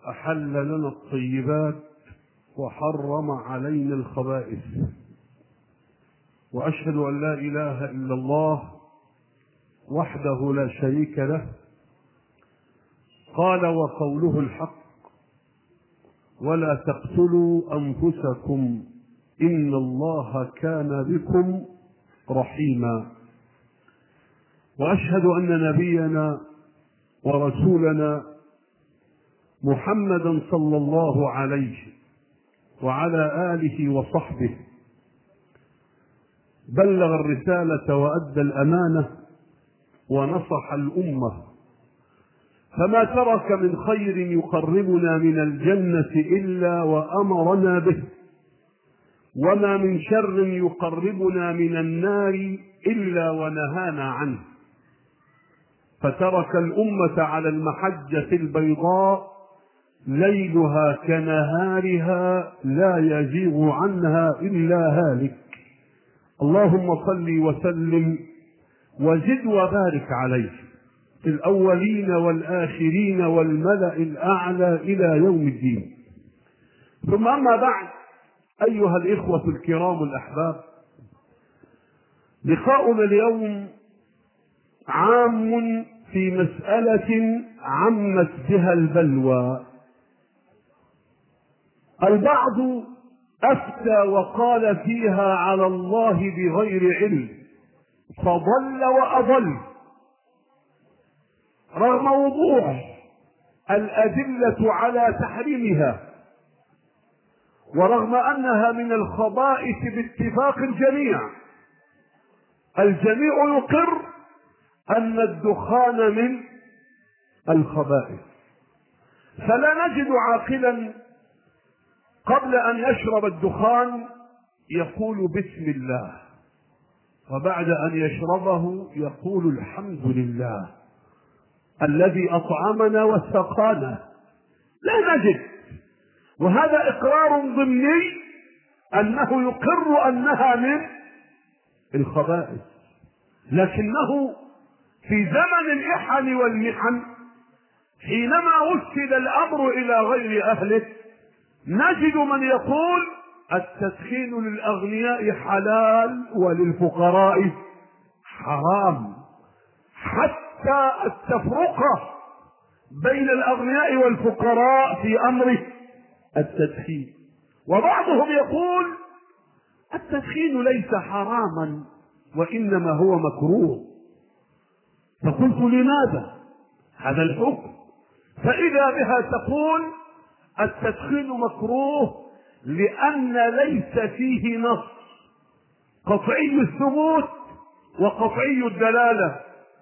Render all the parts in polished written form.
أحل لنا الطيبات وحرم علينا الخبائث، وأشهد أن لا إله إلا الله وحده لا شريك له قال وقوله الحق: ولا تقتلوا أنفسكم إن الله كان بكم رحيما. وأشهد أن نبينا ورسولنا محمدا صلى الله عليه وعلى آله وصحبه بلغ الرسالة وأدى الأمانة ونصح الأمة، فما ترك من خير يقربنا من الجنة إلا وأمرنا به، وما من شر يقربنا من النار إلا ونهانا عنه، فترك الأمة على المحجة البيضاء ليلها كنهارها لا يزيغ عنها إلا هالك. اللهم صل وسلم وزد وبارك عليه في الأولين والآخرين والملأ الأعلى إلى يوم الدين. ثم أما بعد، أيها الإخوة الكرام الأحباب، لقاؤنا اليوم عام في مسألة عمت بها البلوى. البعض أفتى وقال فيها على الله بغير علم فضل وأضل، رغم وضوح الأدلة على تحريمها، ورغم أنها من الخبائث باتفاق الجميع. الجميع يقر أن الدخان من الخبائث، فلا نجد عاقلا قبل أن يشرب الدخان يقول بسم الله، وبعد أن يشربه يقول الحمد لله الذي أطعمنا وسقانا. لا نجد، وهذا إقرار ضمني أنه يقر أنها من الخبائث، لكنه في زمن الإحن والمحن حينما وسد الأمر إلى غير أهله نجد من يقول التدخين للأغنياء حلال وللفقراء حرام، حتى التفرقة بين الأغنياء والفقراء في أمر التدخين. وبعضهم يقول التدخين ليس حراما وإنما هو مكروه. فقلت لماذا هذا الحكم؟ فإذا بها تقول التدخين مكروه لأن ليس فيه نص قطعي الثبوت وقطعي الدلالة.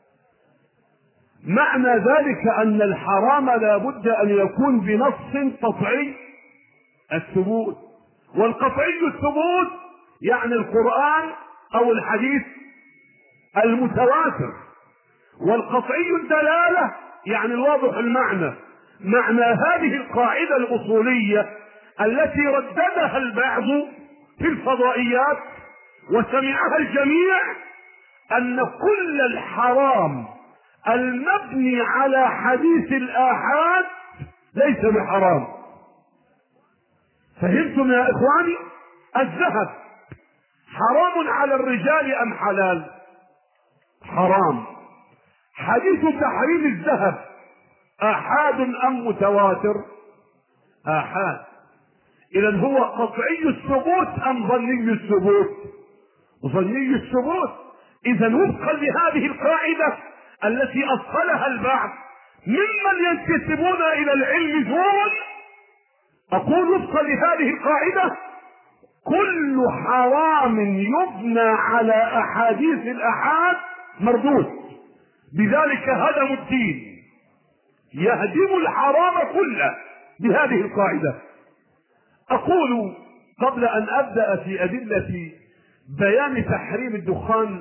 معنى ذلك أن الحرام لا بد أن يكون بنص قطعي الثبوت، والقطعي الثبوت يعني القرآن أو الحديث المتواتر، والقطعي الدلالة يعني الواضح المعنى. معنى هذه القاعدة الأصولية التي رددها البعض في الفضائيات وسمعها الجميع أن كل الحرام المبني على حديث الآحاد ليس بحرام. فهمتم يا إخواني؟ الذهب حرام على الرجال أم حلال؟ حرام. حديث تحريم الذهب آحاد أم متواتر؟ آحاد. إذن هو قطعي الثبوت أم ظني الثبوت؟ ظني الثبوت. إذن وفقا لهذه القاعدة التي أصلها البعض ممن ينتسبون إلى العلم زورا، أقول وفقا لهذه القاعدة كل حرام يبنى على أحاديث الآحاد مردود، بذلك هدم الدين، يهدم الحرام كله بهذه القاعدة. أقول قبل أن أبدأ في أدلة بيان تحريم الدخان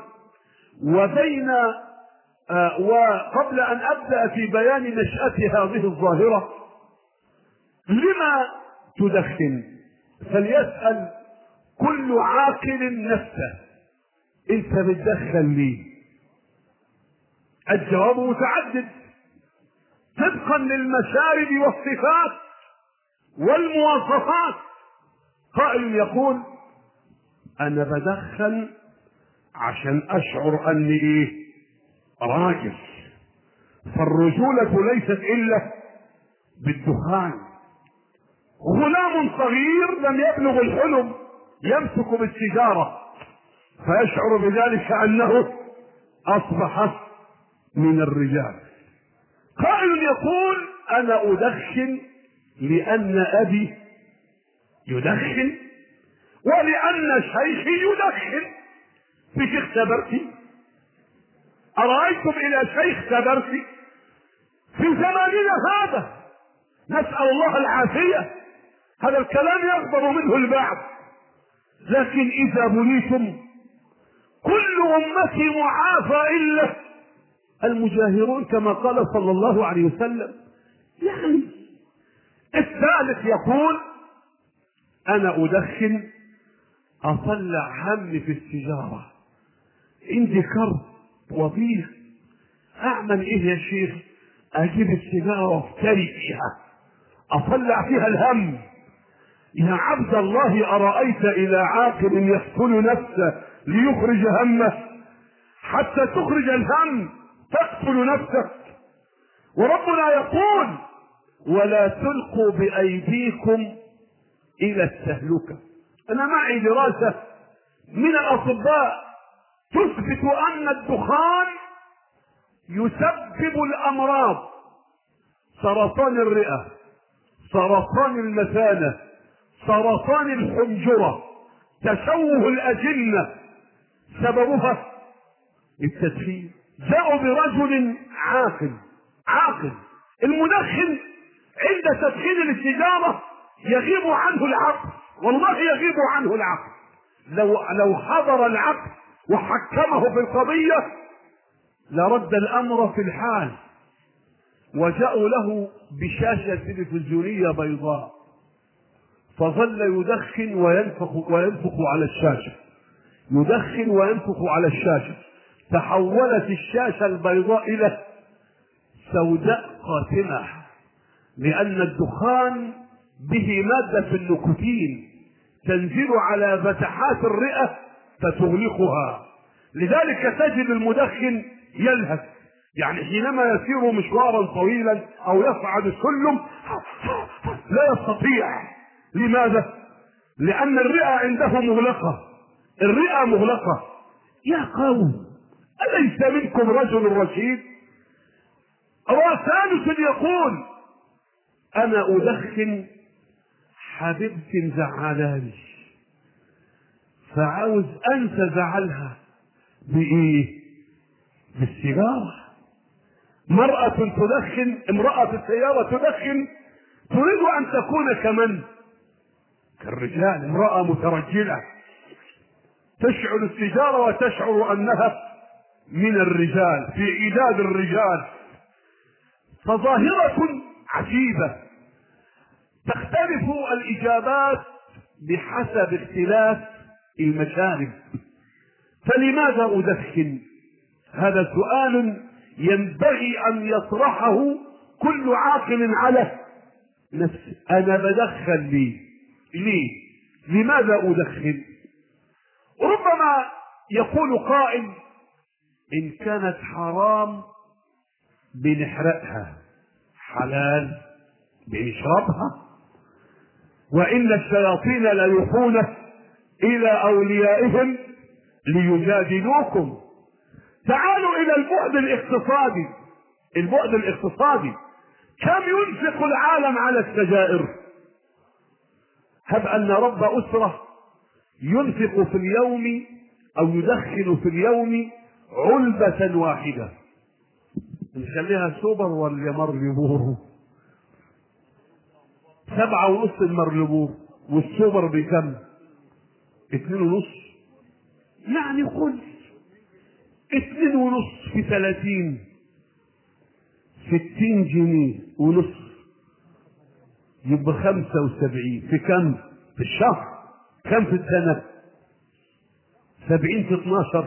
وقبل أن أبدأ في بيان نشأة هذه الظاهرة، لما تدخن؟ فليسأل كل عاقل نفسه انت بتدخن ليه؟ الجواب متعدد طبقا للمشارب والصفات والمواصفات. قائل يقول انا بدخن عشان اشعر اني ايه؟ راجل. فالرجولة ليست الا بالدخان. غلام صغير لم يبلغ الحلم يمسك بالسيجارة فيشعر بذلك انه اصبح من الرجال. قائل يقول انا ادخن لان ابي يدخن ولان شيخي يدخن. في شيخ سبرتي، ارايتم الى شيخ سبرتي في زماننا هذا، نسال الله العافيه. هذا الكلام يغضب منه البعض، لكن اذا بليتم كل امتي معافى الا المجاهرون كما قال صلى الله عليه وسلم. يعني الثالث يقول انا ادخن اطلع همي في السيجاره، عندي كرب وضيق، اعمل ايه يا شيخ؟ اجيب السيجاره وافتري فيها اطلع فيها الهم. يا عبد الله ارايت الى عاقل يقتل نفسه ليخرج همه حتى تخرج الهم تقتل نفسك. وربنا يقول ولا تلقوا بايديكم الى التهلكه. انا معي دراسه من الاطباء تثبت ان الدخان يسبب الامراض: سرطان الرئه، سرطان المثانه، سرطان الحنجره، تشوه الاجنه، سببها التدخين. جاءوا برجل عاقل المدخن عند تدخين السيجاره يغيب عنه العقل، والله يغيب عنه العقل. لو حضر العقل وحكمه في القضيه لرد الامر في الحال. وجاءوا له بشاشه تلفزيونيه بيضاء فظل يدخن وينفخ على الشاشه، يدخن وينفخ على الشاشه. تحولت الشاشه البيضاء الى سوداء قاتمه، لان الدخان به ماده في النيكوتين تنزل على فتحات الرئه فتغلقها. لذلك تجد المدخن يلهث، يعني حينما يسير مشوارا طويلا او يصعد السلم لا يستطيع. لماذا؟ لان الرئه عنده مغلقه، الرئه مغلقه. يا قوم اليس منكم رجل رشيد؟ ثالث يقول انا ادخن حبيبتي مزعلاني فعاوز انسى زعلها بايه؟ بالسيجاره. امراه السياره تدخن تريد ان تكون كالرجال، امراه مترجله تشعل السيجاره وتشعر انها من الرجال في عداد الرجال. فظاهره عجيبه تختلف الاجابات بحسب اختلاف المشارب. فلماذا ادخن؟ هذا سؤال ينبغي ان يطرحه كل عاقل على نفسه. انا بدخن ليه؟ لماذا ادخن؟ ربما يقول قائل ان كانت حرام بنحرقها، حلال بنشربها. وان الشياطين ليوحون الى اوليائهم ليجادلوكم. تعالوا الى البعد الاقتصادي. كم ينفق العالم على السجائر؟ هب ان رب اسره ينفق في اليوم او يدخن في اليوم علبة واحدة، نخليها سوبر ولا مرلبور؟ 7.5 المرلبور، والسوبر بكم؟ 2.5. يعني قل 2.5 في 30 60 جنيه ونص، يبقى 75 في كم؟ في الشهر. كم في السنة؟ 70 في 12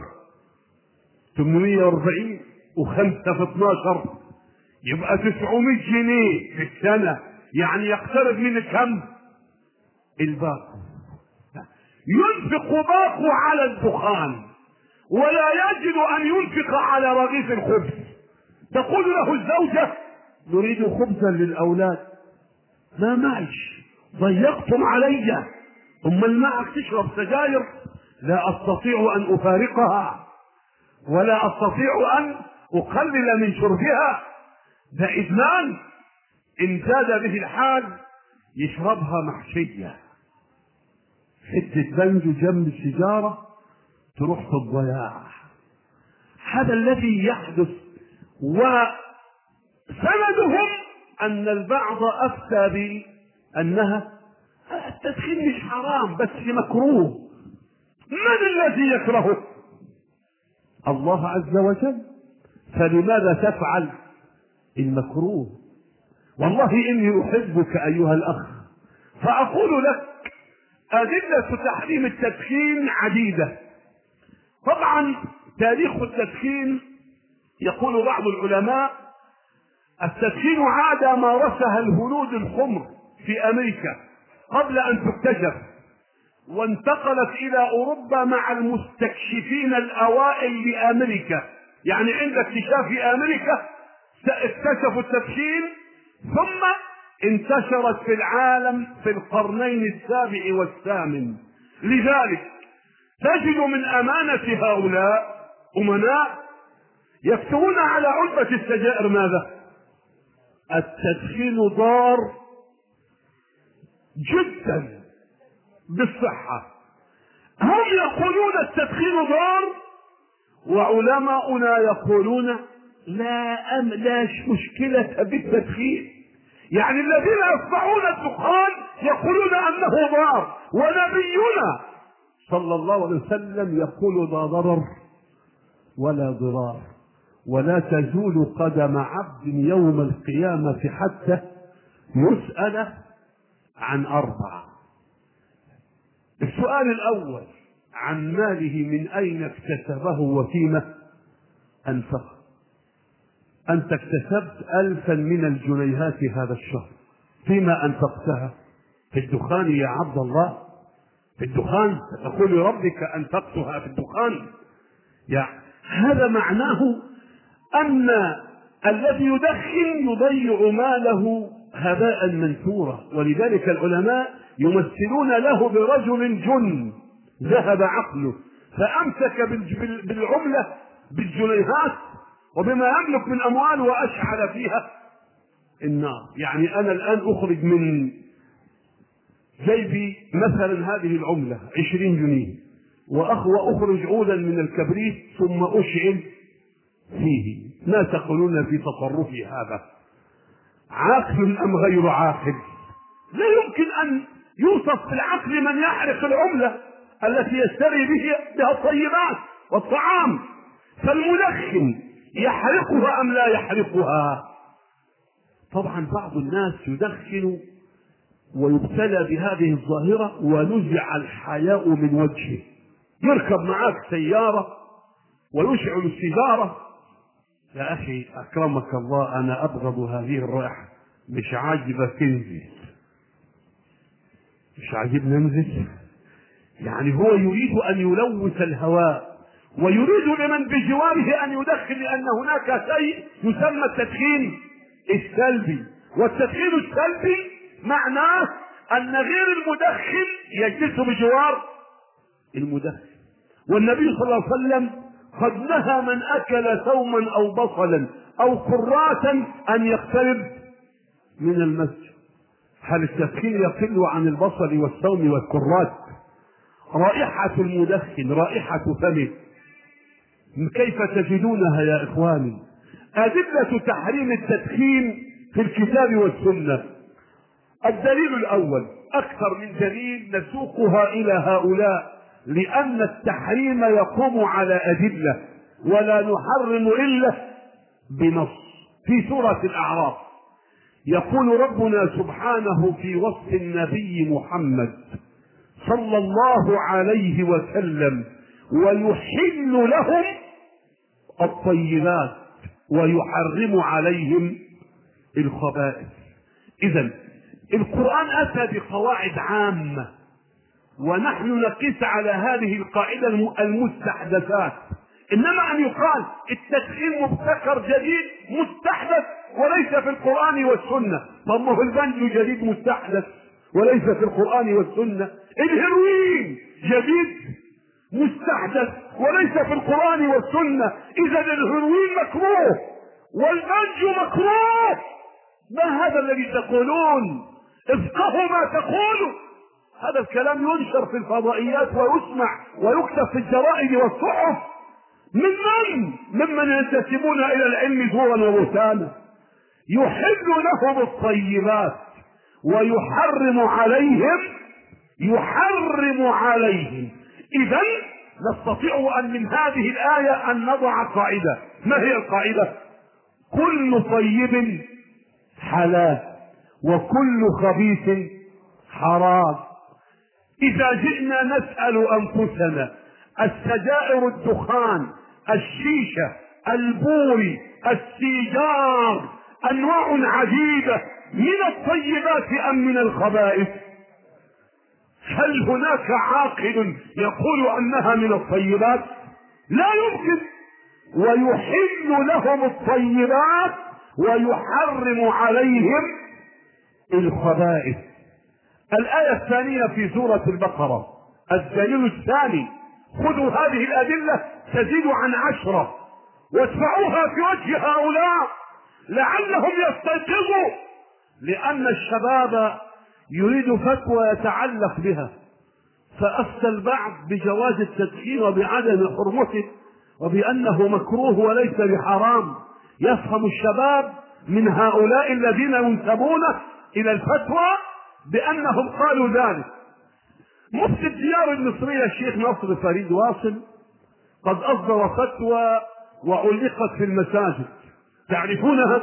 840، و5 في 12 يبقى 900 جنيه في السنة. يعني يقترب من كم؟ الباقو. ينفق باقو على الدخان ولا يجد ان ينفق على رغيف الخبز. تقول له الزوجة نريد خبزا للاولاد. ما معيش، ضيقتم علي. امال معك تشرب سجاير؟ لا استطيع ان افارقها ولا استطيع ان اقلل من شربها، ده ادمان. ان زاد به الحال يشربها محشية، حتة بنج جنب السيجارة تروح في الضياع. هذا الذي يحدث. وسندهم ان البعض افتى بانها التدخين مش حرام بس مكروه. من الذي يكرهه؟ الله عز وجل. فلماذا تفعل المكروه؟ والله اني احبك ايها الاخ، فاقول لك ادلة تحريم التدخين عديدة. طبعا تاريخ التدخين يقول بعض العلماء التدخين عادة مارسها الهنود الحمر في امريكا قبل ان تكتشف، وانتقلت الى اوروبا مع المستكشفين الاوائل لامريكا. يعني عند اكتشاف امريكا اكتشفوا التدخين، ثم انتشرت في العالم في القرنين السابع والثامن. لذلك تجد من امانة هؤلاء امناء يكتبون على علبة السجائر ماذا؟ التدخين ضار جدا بالصحة. هم يقولون التدخين ضار، وعلماؤنا يقولون لا مشكلة بالتدخين. يعني الذين يصنعون الدخان يقولون انه ضار، ونبينا صلى الله عليه وسلم يقول لا ضرر ولا ضرار، ولا تزول قدم عبد يوم القيامة حتى يسأل عن 4. السؤال الاول عن ماله من اين اكتسبه وفيما انفقه. انت اكتسبت 1000 من الجنيهات هذا الشهر، فيما انفقتها؟ في الدخان يا عبد الله، في الدخان. تقول لربك انفقتها في الدخان. يعني هذا معناه ان الذي يدخن يضيع ماله هباء منثورا. ولذلك العلماء يمثلون له برجل جن ذهب عقله فامسك بالعملة بالجنيهات وبما يملك من اموال واشعل فيها النار. يعني انا الان اخرج من جيبي مثلا هذه العملة 20 جنيه واخرج عودا من الكبريت ثم اشعل فيه. ما تقولون في تصرفي هذا؟ عاقل ام غير عاقل؟ لا يمكن ان يوصف بالعقل من يحرق العملة التي يشتري بها الطيبات والطعام. فالمدخن يحرقها ام لا يحرقها؟ طبعا بعض الناس يدخن ويبتلى بهذه الظاهرة ونزع الحياء من وجهه. يركب معك سيارة ويشعل السيجارة. يا اخي اكرمك الله انا ابغض هذه الرائحة، مش عاجبك انزل، مش عاجبني انزل. يعني هو يريد ان يلوث الهواء ويريد لمن بجواره ان يدخن، لان هناك شيء يسمى التدخين السلبي. والتدخين السلبي معناه ان غير المدخن يجلس بجوار المدخن. والنبي صلى الله عليه وسلم قد نهى من اكل ثوما او بصلا او كراثا ان يقترب من المسجد. هل التدخين يقل عن البصل والثوم والكراث؟ رائحة المدخن رائحة فمه كيف تجدونها يا اخواني؟ أدلة تحريم التدخين في الكتاب والسنة. الدليل الاول اكثر من دليل نسوقها الى هؤلاء، لان التحريم يقوم على ادلة ولا نحرم الا بنص. في سورة الاعراف يقول ربنا سبحانه في وصف النبي محمد صلى الله عليه وسلم ويحل لهم الطيبات ويحرم عليهم الخبائث. اذا القرآن أتى بقواعد عامة، ونحن نقيس على هذه القاعدة المستحدثات. إنما أن يقال التدخين مبتكر جديد مستحدث وليس في القرآن والسنة. طب ما هو البنج جديد مستحدث وليس في القرآن والسنة. الهيروين جديد مستحدث وليس في القرآن والسنة. إذا الهيروين مكروه والبنج مكروه. ما هذا الذي تقولون؟ افقهوا ما تقولوا. هذا الكلام ينشر في الفضائيات ويسمع ويكتب في الجرائد والصحف. ممن ينتسبون الى العلم زورا وبهتانا. يحل لهم الطيبات ويحرم عليهم. اذا نستطيع ان من هذه الايه ان نضع قاعده. ما هي القاعده؟ كل طيب حلال وكل خبيث حرام. اذا جئنا نسأل انفسنا السجائر، الدخان، الشيشة، البوري، السيجار، انواع عديدة من الطيبات ام من الخبائث؟ هل هناك عاقل يقول انها من الطيبات؟ لا يمكن. ويحل لهم الطيبات ويحرم عليهم الخبائث. الآية الثانية في سورة البقرة. الدليل الثاني: خذوا هذه الأدلة تزيد عن 10 وادفعوها في وجه هؤلاء لعلهم يستيقظوا، لأن الشباب يريد فتوى يتعلق بها، فأفتى البعض بجواز التدخين وبعدم حرمته وبأنه مكروه وليس بحرام. يفهم الشباب من هؤلاء الذين ينسبون إلى الفتوى بأنهم قالوا ذلك. مفتي الديار المصرية الشيخ ناصر فريد واصل قد أصدر فتوى وعلقت في المساجد، تعرفونها: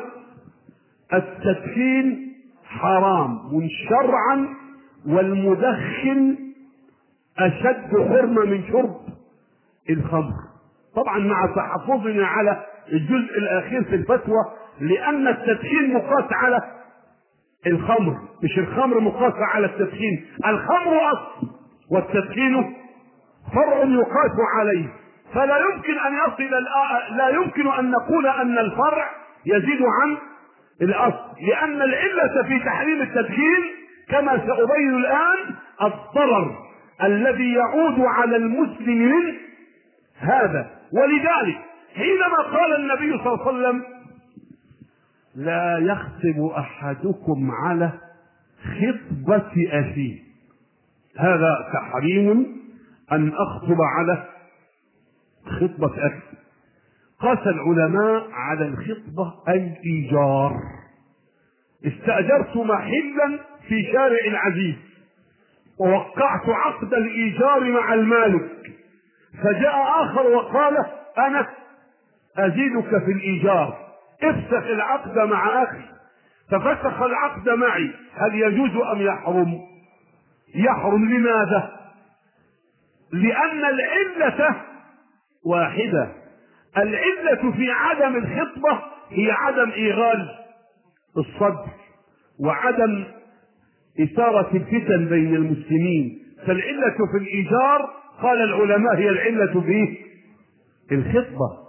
التدخين حرام شرعا والمدخن أشد حرمة من شرب الخمر. طبعا مع تحفظنا على الجزء الأخير في الفتوى، لأن التدخين مقاس على الخمر، مش الخمر مقاس على التدخين. الخمر أصل والتدخين فرع يقاس عليه، فلا يمكن أن يصل لا يمكن أن نقول أن الفرع يزيد عن الأصل، لأن العلة في تحريم التدخين كما سأبين الآن الضرر الذي يعود على المسلم من هذا. ولذلك حينما قال النبي صلى الله عليه وسلم: لا يخطب أحدكم على خطبة أخيه، هذا تحريم أن أخطب على خطبة أخي. قاس العلماء على الخطبة الإيجار. استأجرت محلا في شارع العزيز ووقعت عقد الإيجار مع المالك، فجاء آخر وقال: أنا أزيدك في الإيجار، افسخ العقد مع أخي. ففسخ العقد معي. هل يجوز أم يحرم؟ يحرم. لماذا؟ لأن العلة واحدة. العلة في عدم الخطبة هي عدم إيغال الصدر وعدم إثارة الفتن بين المسلمين. فالعلة في الإيجار قال العلماء هي العلة في الخطبة.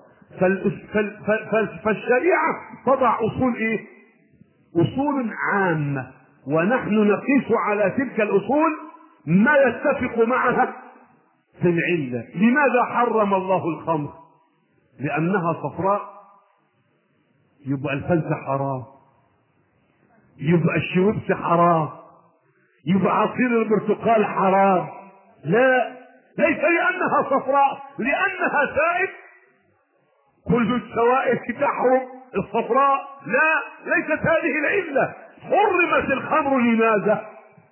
فالشريعة تضع أصول إيه؟ أصول عامة، ونحن نقيس على تلك الأصول ما يتفق معها في العلة. لماذا حرم الله الخمر؟ لأنها صفراء، يبقى الفلس حرام، يبقى الشويبس حرام، يبقى عصير البرتقال حرام. لا، ليس لأنها صفراء، لأنها سائل. كل السوائل تحرم الصفراء. لا، ليست هذه العلة. حرمت الخمر لماذا؟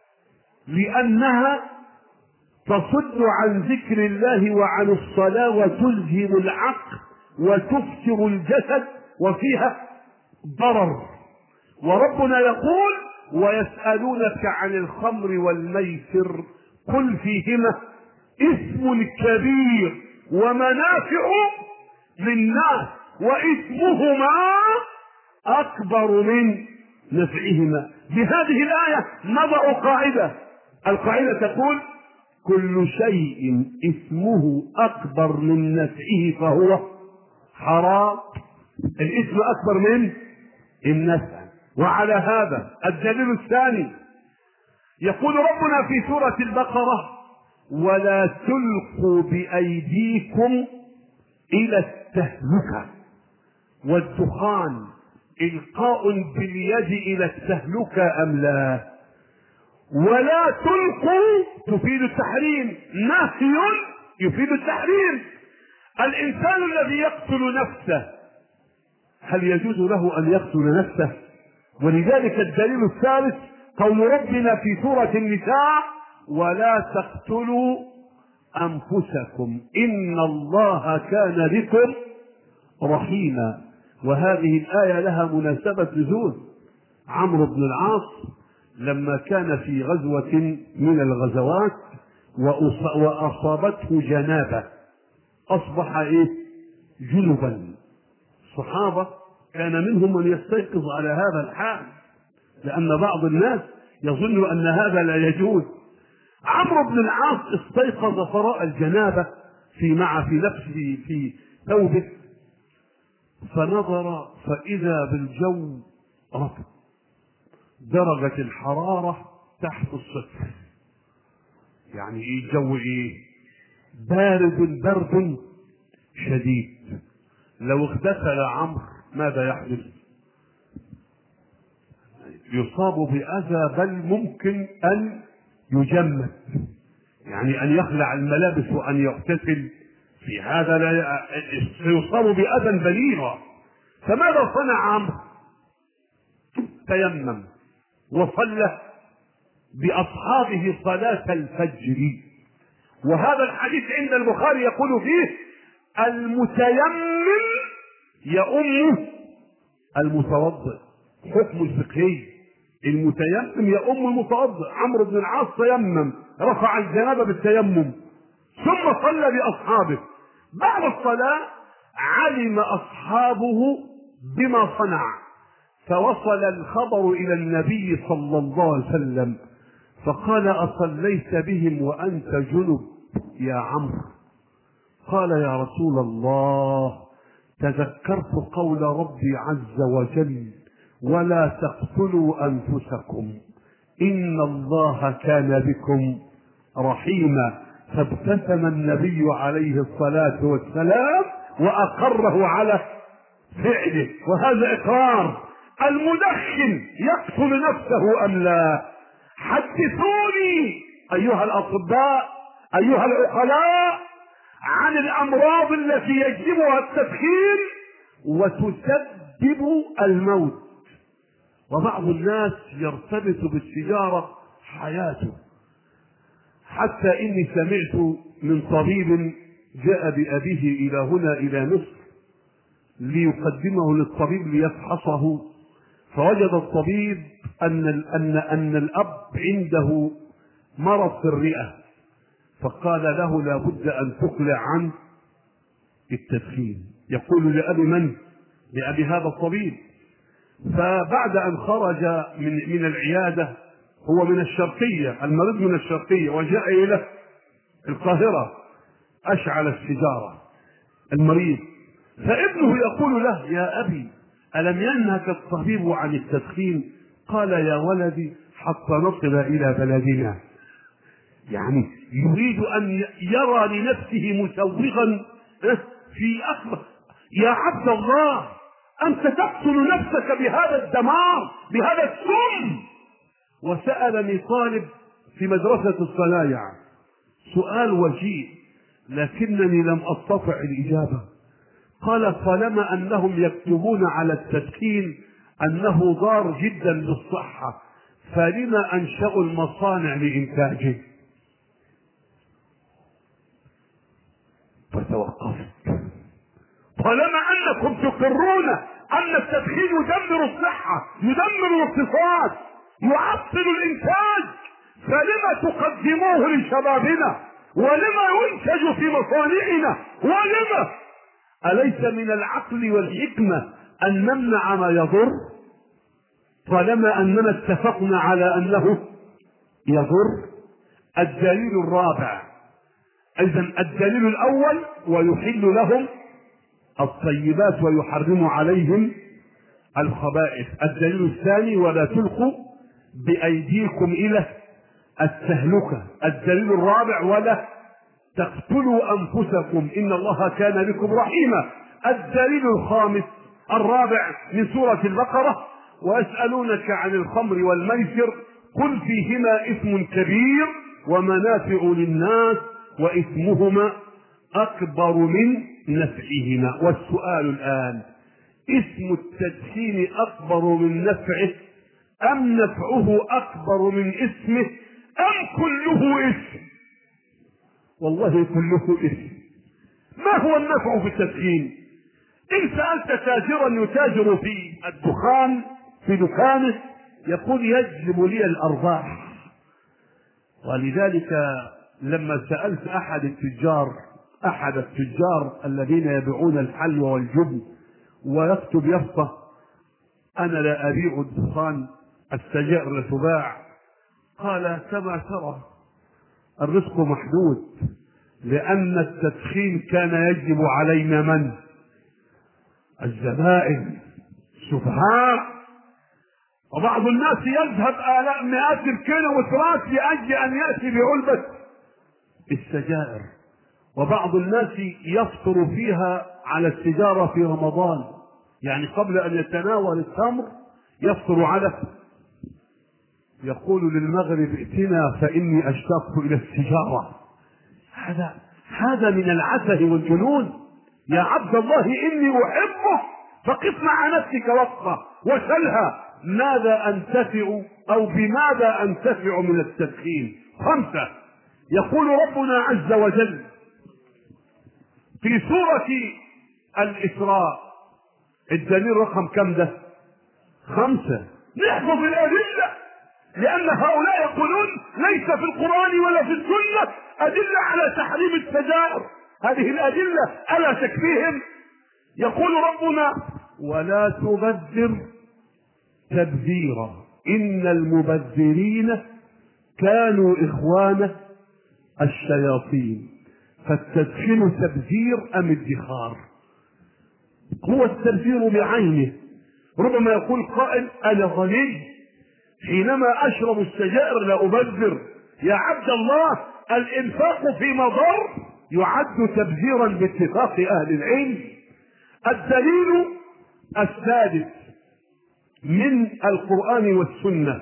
لأنها تصد عن ذكر الله وعن الصلاة وتلهم العقل وتفسر الجسد وفيها ضرر. وربنا يقول: ويسألونك عن الخمر والميسر قل فيهما اسم كبير ومنافع للناس واسمهما أكبر من نفعهما. بهذه الآية نضع قاعدة، القاعدة تقول كل شيء اسمه أكبر من نفعه فهو حرام. الاسم أكبر من النفع. وعلى هذا الدليل الثاني يقول ربنا في سورة البقرة ولا تلقوا بأيديكم إلى التهلكة. والدخان إلقاء باليد إلى التهلكة أم لا؟ ولا تلقوا تفيد التحريم، نهي يفيد التحريم. الإنسان الذي يقتل نفسه هل يجوز له أن يقتل نفسه؟ ولذلك الدليل الثالث قول ربنا في سورة النساء ولا تقتلوا أنفسكم إن الله كان بكم رحيما. وهذه الآية لها مناسبة نزول. عمرو بن العاص لما كان في غزوة من الغزوات وأصابته جنابة أصبح جنبا. الصحابة كان منهم من يستيقظ على هذا الحال لأن بعض الناس يظن أن هذا لا يجوز. عمرو بن العاص استيقظ فرأى الجنابة في نفسه في ثوبه، فنظر فإذا بالجو رطب، درجة الحرارة تحت الصفر. يعني الجو برد شديد. لو اغتسل عمرو ماذا يحدث؟ يصاب بأذى، بل ممكن أن يجمد، يعني أن يخلع الملابس وأن يغتسل. في هذا لا يصاب بأذى بليغ. فماذا صنع عمرو؟ تيمم وصلى بأصحابه صلاة الفجر. وهذا الحديث عند البخاري يقول فيه المتيمم يؤم المتوضئ. حكم الفقهي المتيمم يؤم المتوضئ. عمرو بن العاص تيمم، رفع الجنابة بالتيمم ثم صلى بأصحابه. بعد الصلاة علم أصحابه بما صنع، فوصل الخبر إلى النبي صلى الله عليه وسلم فقال أصليت بهم وأنت جنب يا عمرو؟ قال يا رسول الله تذكرت قول ربي عز وجل ولا تقتلوا أنفسكم إن الله كان بكم رحيما. فابتسم النبي عليه الصلاة والسلام وأقره على فعله. وهذا إقرار. المدخن يقتل نفسه أم لا؟ حدثوني أيها الأطباء أيها العقلاء عن الأمراض التي يجلبها التدخين وتسبب الموت. وبعض الناس يرتبط بالسيجارة حياته، حتى إني سمعت من طبيب جاء بأبيه إلى هنا إلى مصر ليقدمه للطبيب ليفحصه، فوجد الطبيب أن الأب عنده مرض في الرئة، فقال له لا بد أن تقلع عن التدخين. يقول لأبي من؟ لأبي هذا الطبيب. فبعد أن خرج من العيادة، هو من الشرقية، المريض من الشرقية، وجاء إلى القاهرة، أشعل السيجارة المريض، فابنه يقول له يا أبي ألم ينهك الطبيب عن التدخين؟ قال يا ولدي حتى نصل إلى بلدنا. يعني يريد أن يرى لنفسه مسوغا في أكبر. يا عبد الله أنت تقتل نفسك بهذا الدمار بهذا السم. وسألني طالب في مدرسة الصنايع سؤال وجيه لكنني لم أستطع الإجابة. قال طالما أنهم يكتبون على التدخين أنه ضار جدا للصحة فلما أنشأوا المصانع لإنتاجه؟ فتوقفت. طالما أنكم تقرون أن التدخين يدمر الصحة يدمر الاقتصاد يعطل الإنتاج، فلما تقدموه لشبابنا؟ ولما ينتج في مصانعنا؟ ولما؟ أليس من العقل والحكمة أن نمنع ما يضر؟ طالما أننا اتفقنا على أنه يضر. الدليل الرابع، إذن الدليل الأول ويحل لهم الطيبات ويحرم عليهم الخبائث. الدليل الثاني ولا تلقوا بأيديكم إلى التهلكة. الدليل الرابع ولا تقتلوا أنفسكم إن الله كان بكم رحيما. الدليل الخامس الرابع من سورة البقرة: ويسألونك عن الخمر والميسر قل فيهما إثم كبير ومنافع للناس وإثمهما أكبر من نفعهما. والسؤال الآن: إثم التدخين أكبر من نفعه أم نفعه أكبر من إثمه أم كله إثم؟ والله كله إثم. ما هو النفع في التدخين؟ إن سألت تاجرا يتاجر في الدخان في دكانه يقول يجلب لي الأرباح. ولذلك لما سألت أحد التجار الذين يبيعون الحلوى والجبن ويكتب يفطه: أنا لا أبيع الدخان، السجائر لا تباع. قال: كما ترى الرزق محدود، لأن التدخين كان يجب علينا من؟ الزبائن سفهاء. وبعض الناس يذهب آلاف مئات الكيلومترات لأجل أن يأتي بعلبة السجائر، وبعض الناس يفطر فيها على السجارة في رمضان، يعني قبل أن يتناول التمر يفطر على، يقول للمغرب: ائتنا فإني أشتاق إلى السجارة. هذا من العته والجنون. يا عبد الله إني أحبك فقف مع نفسك وقفة وسلها ماذا أنتفع أو بماذا أنتفع من التدخين. 5. يقول ربنا عز وجل في سورة الإسراء، الدليل رقم كم ده؟ 5. نحفظ الأدلة، لأن هؤلاء يقولون ليس في القرآن ولا في السنة أدلة على تحريم السجائر. هذه الأدلة ألا تكفيهم؟ يقول ربنا: ولا تبذر تبذيرا إن المبذرين كانوا إخوان الشياطين. فالتدخين تبذير أم ادخار؟ هو التبذير بعينه. ربما يقول قائل: أنا غني حينما أشرب السجائر لا أبذر. يا عبد الله، الإنفاق في مضر يعد تبذيرا باتفاق أهل العلم. الدليل السادس من القرآن والسنة،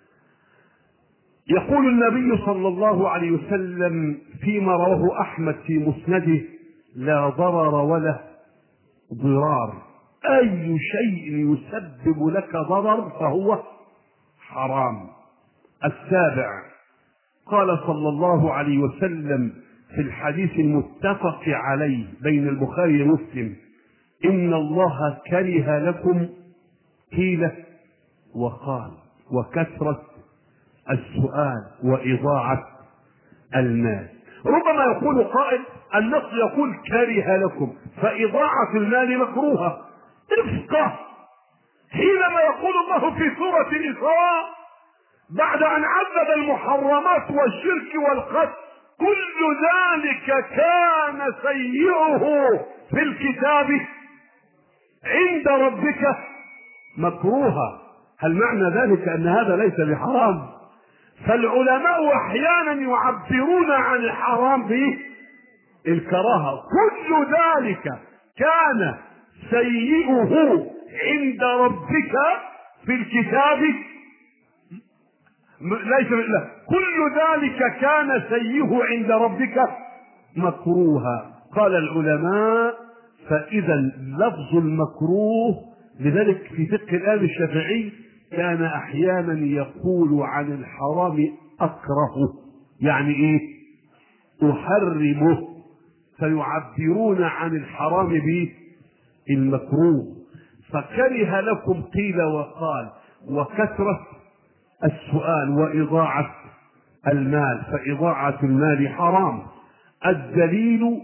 يقول النبي صلى الله عليه وسلم فيما رواه أحمد في مسنده: لا ضرر ولا ضرار، أي شيء يسبب لك ضرر فهو حرام. 7. قال صلى الله عليه وسلم في الحديث المتفق عليه بين البخاري ومسلم: إن الله كره لكم قيل وقال وكثرة السؤال وإضاعة المال. ربما يقول قائل: النص يقول كره لكم، فإضاعة المال مكروهة. افقه حينما يقول الله في سورة الإسراء بعد أن عذب المحرمات والشرك والقتل: كل ذلك كان سيئه في الكتاب عند ربك مكروها. هل معنى ذلك أن هذا ليس بحرام؟ فالعلماء أحيانا يعبرون عن الحرام بالكراهة. كل ذلك كان سيئه عند ربك في الكتاب ليس لا. كل ذلك كان سيئه عند ربك مكروها. قال العلماء: فإذا لفظ المكروه، لذلك في فقه الآن الشافعي كان أحيانا يقول عن الحرام أكرهه، يعني إيه؟ أحرمه، فيعبرون عن الحرام بالمكروه. فكره لكم قيل وقال وكثرة السؤال وإضاعة المال، فإضاعة المال حرام. الدليل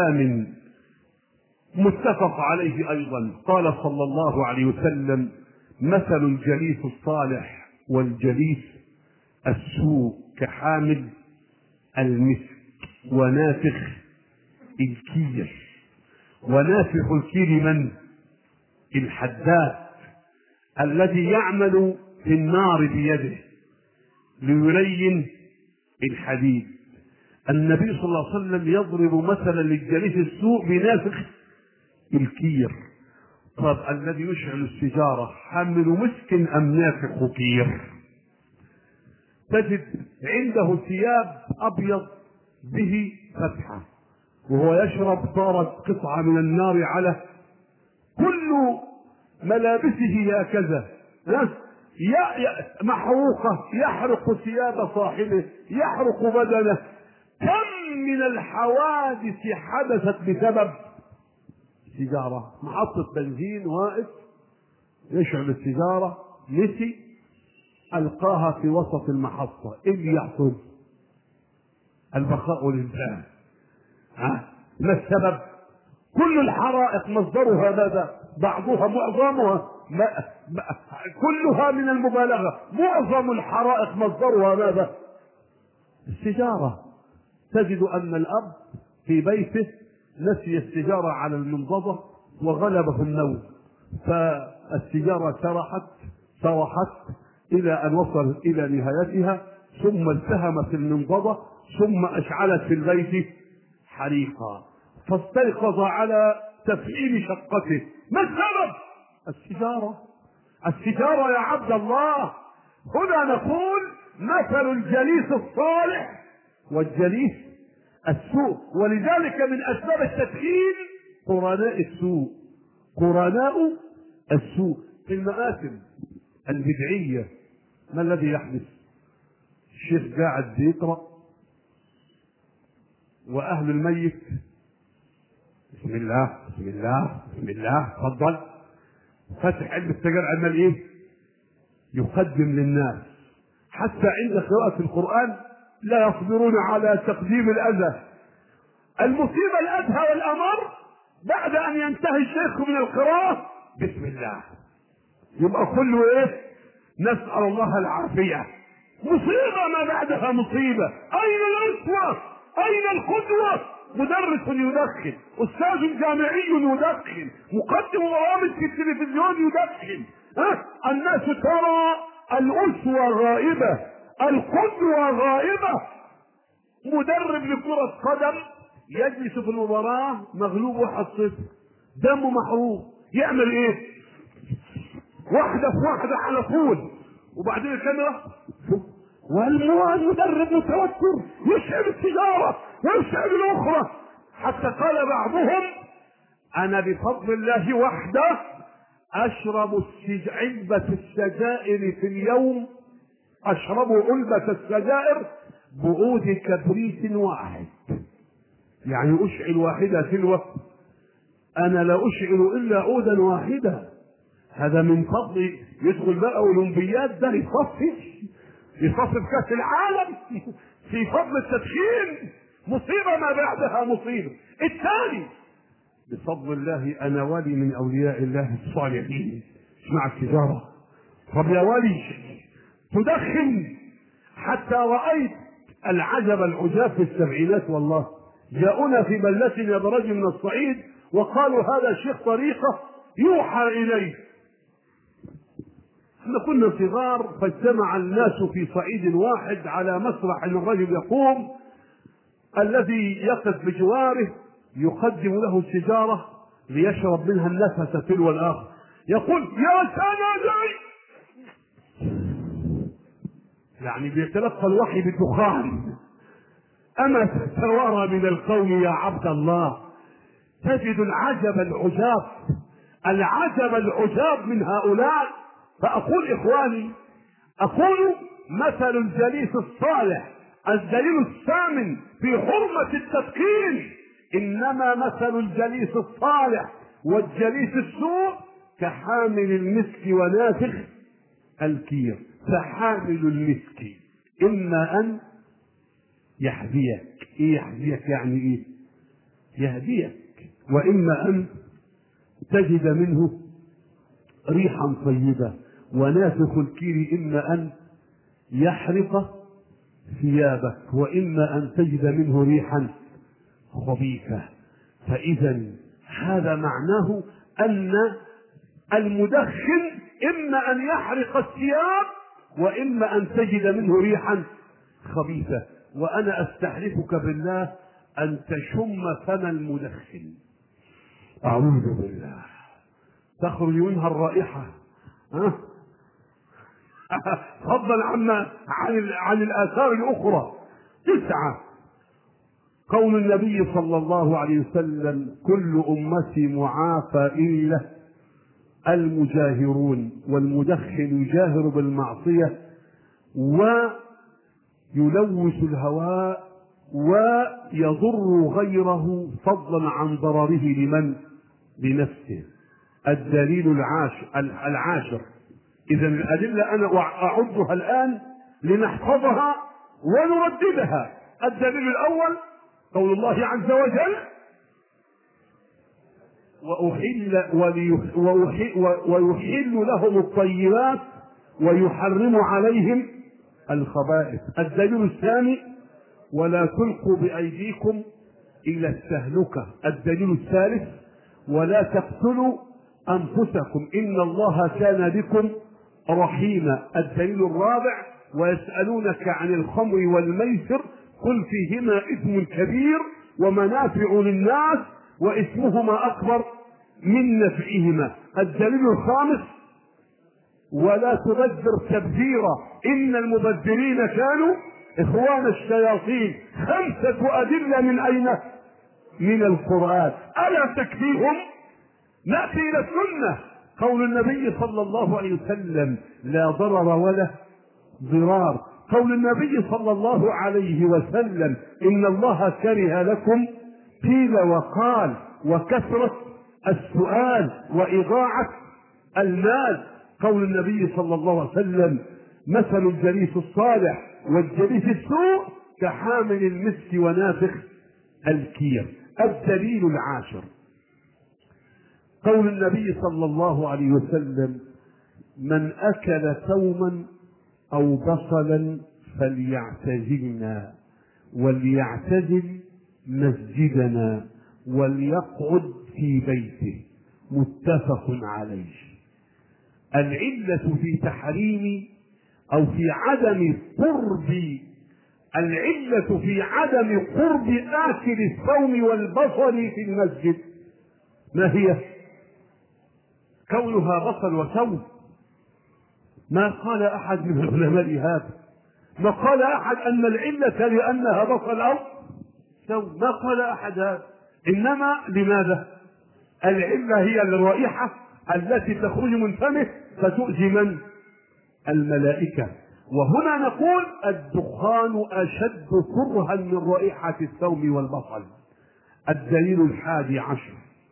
الثامن متفق عليه أيضا، قال صلى الله عليه وسلم: مثل الجليس الصالح والجليس السوء كحامل المسك ونافخ الكير. ونافخ الكير من؟ الحداد الذي يعمل في النار بيده ليلين الحديد. النبي صلى الله عليه وسلم يضرب مثلا للجليس السوء بنافخ الكير. طب الذي يشعل السيجارة حامل مسك أم نافخ كير؟ تجد عنده ثياب أبيض به فتحة وهو يشرب صارت قطعة من النار على كل ملابسه هكذا محروقة، يحرق ثياب صاحبه، يحرق بدنه. كم من الحوادث حدثت بسبب سيجارة. محطة بنزين واقف يشعل السيجارة، نسي ألقاها في وسط المحطة، إيه اللي يحصل؟ البقاء لله. ما السبب؟ كل الحرائق مصدرها ماذا؟ بعضها معظمها كلها من المبالغة. معظم الحرائق مصدرها ماذا؟ السيجارة. تجد أن الأب في بيته نسي السيجارة على المنضدة وغلبه النوم، فالسيجارة سرحت إلى أن وصل إلى نهايتها، ثم التهمت المنضدة، ثم أشعلت في البيت حريقا، فاستيقظ على تفعيل شقته. ما السبب؟ السيجارة يا عبد الله. هنا نقول مثل الجليس الصالح والجليس السوء. ولذلك من أسباب التدخين قرناء السوء. في المآتم البدعية ما الذي يحدث؟ الشيخ قاعد بيقرأ وأهل الميت بسم الله بسم الله بسم الله تفضل، فتح علبة السجاير عمال ايه؟ يقدم للناس. حتى عند قراءة القرآن لا يصبرون على تقديم الأذى. المصيبة الأدهى والأمر بعد أن ينتهي الشيخ من القراءة بسم الله، يبقى كله ايه؟ نسأل الله العافية. مصيبة ما بعدها مصيبة. أين الأسوة؟ أين القدوة؟ مدرس يدخن، أستاذ جامعي يدخن، مقدم برامج في التلفزيون يدخن. الناس ترى الأسوة غائبة، القدوة غائبة. مدرب لكرة قدم يجلس في المباراة مغلوب 1-0، دمه محروق، يعمل ايه؟ واحدة في واحدة على طول، وبعدين الكاميرا والمدرب متوتر يشعل السيجارة ويشعل الأخرى، حتى قال بعضهم أنا بفضل الله وحده أشرب علبة السجائر في اليوم، أشرب علبة السجائر بعود كبريت واحد، يعني أشعل واحدة تلوة. أنا لا أشعل إلا عودا واحدة. هذا من فضل يدخل بقى أولمبياد، ده يصفف كأس العالم في فضل التدخين. مصيبة ما بعدها مصيبة. الثاني بفضل الله أنا ولي من أولياء الله الصالحين. اسمع التجارة. طب يا ولي تدخن، حتى رأيت العجب العجاب في السبعينات والله. جاءونا في بلتنا برجل من الصعيد وقالوا هذا الشيخ طريقة يوحى إليه. احنا كنا صغار، فاجتمع الناس في صعيد واحد على مسرح. الرجل يقوم، الذي يقف بجواره يقدم له السيجارة ليشرب منها النفس تلو الآخر، يقول يا سندي، يعني بيتلقى الوحي بالدخان. أما تتوارى من القوم يا عبد الله. تجد العجب العجاب من هؤلاء. فأقول إخواني، أقول مثل الجليس الصالح الدليل الثامن في حرمة التدخين. إنما مثل الجليس الصالح والجليس السوء كحامل المسك ونافخ الكير. فحامل المسك إما أن يحذيك. إيه يحذيك؟ يعني إيه؟ يهديك. وإما أن تجد منه ريحا طيبة. ونافخ الكير إما أن يحرق ثيابك وإما أن تجد منه ريحا خبيثة. فإذا هذا معناه أن المدخن إما أن يحرق الثياب وإما أن تجد منه ريحا خبيثة. وأنا أستحلفك بالله أن تشم فم المدخن، أعوذ بالله، تخرج منها الرائحة فضلا عن الآثار الأخرى. 9، قول النبي صلى الله عليه وسلم: كل أمتي معافى إلا المجاهرون. والمدخن يجاهر بالمعصية ويلوث الهواء ويضر غيره فضلا عن ضرره لمن؟ لنفسه. الدليل العاشر. إذا الأدلة أنا أعدها الآن لنحفظها ونرددها. الدليل الأول قول الله عز وجل: ويحل لهم الطيبات ويحرم عليهم الخبائث. الدليل الثاني: ولا تلقوا بأيديكم إلى التهلكة. الدليل الثالث: ولا تقتلوا أنفسكم إن الله كان بكم رحيما. الدليل الرابع: ويسألونك عن الخمر والميسر قل فيهما إثم كبير ومنافع للناس وإثمهما أكبر من نفعهما. الدليل الخامس: ولا تبذر تبذيرا إن المبذرين كانوا إخوان الشياطين. 5 أدلة من أين؟ من القرآن. ألا تكفيهم؟ نأتي إلى السنة. قول النبي صلى الله عليه وسلم: لا ضرر ولا ضرار. قول النبي صلى الله عليه وسلم: إن الله كره لكم قيل وقال وكثرة السؤال وإضاعة المال. قول النبي صلى الله عليه وسلم: مثل الجليس الصالح والجليس السوء كحامل المسك ونافخ الكير. الدليل العاشر: قول النبي صلى الله عليه وسلم: من أكل ثوما أو بصلا فليعتزلنا وليعتزل مسجدنا وليقعد في بيته. متفق عليه. العلة في تحريم أو في عدم قرب العلة في عدم قرب آكل الثوم والبصل في المسجد ما هي؟ كونها بصل وثوم. ما قال أحد من العلماء هذا. ما قال أحد أن العلة لأنها بصل أو ثوم. ما قال أحد هذا. إنما لماذا؟ العلة هي الرائحة التي تخرج من فمه فتؤذي من؟ الملائكة. وهنا نقول الدخان أشد كرها من رائحة الثوم والبصل. الدليل 11: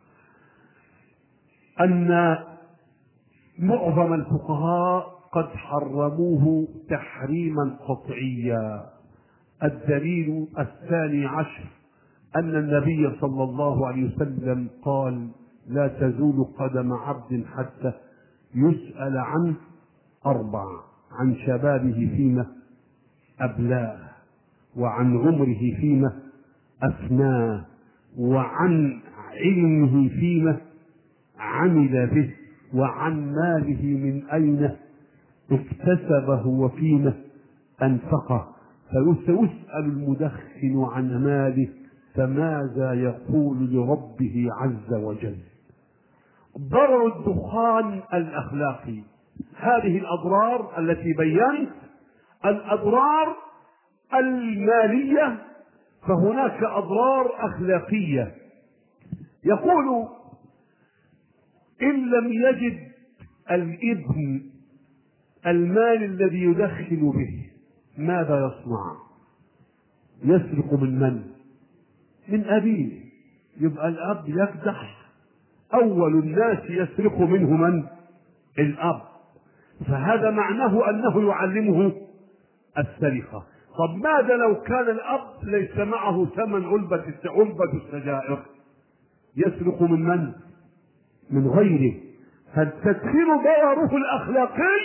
أن معظم الفقهاء قد حرموه تحريما قطعيا. الدليل 12: أن النبي صلى الله عليه وسلم قال: لا تزول قدم عبد حتى يسأل عن 4: عن شبابه فيما أبلاه، وعن عمره فيما أفناه، وعن علمه فيما عمل به، وعن ماله من أين اكتسبه وفيما أنفقه. فيسأل المدخن عن ماله فماذا يقول لربه عز وجل؟ ضرر الدخان الأخلاقي. هذه الأضرار التي بينت الأضرار المالية، فهناك أضرار أخلاقية. يقول: إن لم يجد الابن المال الذي يدخن به ماذا يصنع؟ يسرق من من؟ من أبيه. يبقى الأب يكدح، أول الناس يسرق منه من؟ الأب. فهذا معناه أنه يعلمه السرقة. طب ماذا لو كان الأب ليس معه ثمن علبة السجائر؟ يسرق من من؟ من غيره. فالتدخين ضرره الأخلاقي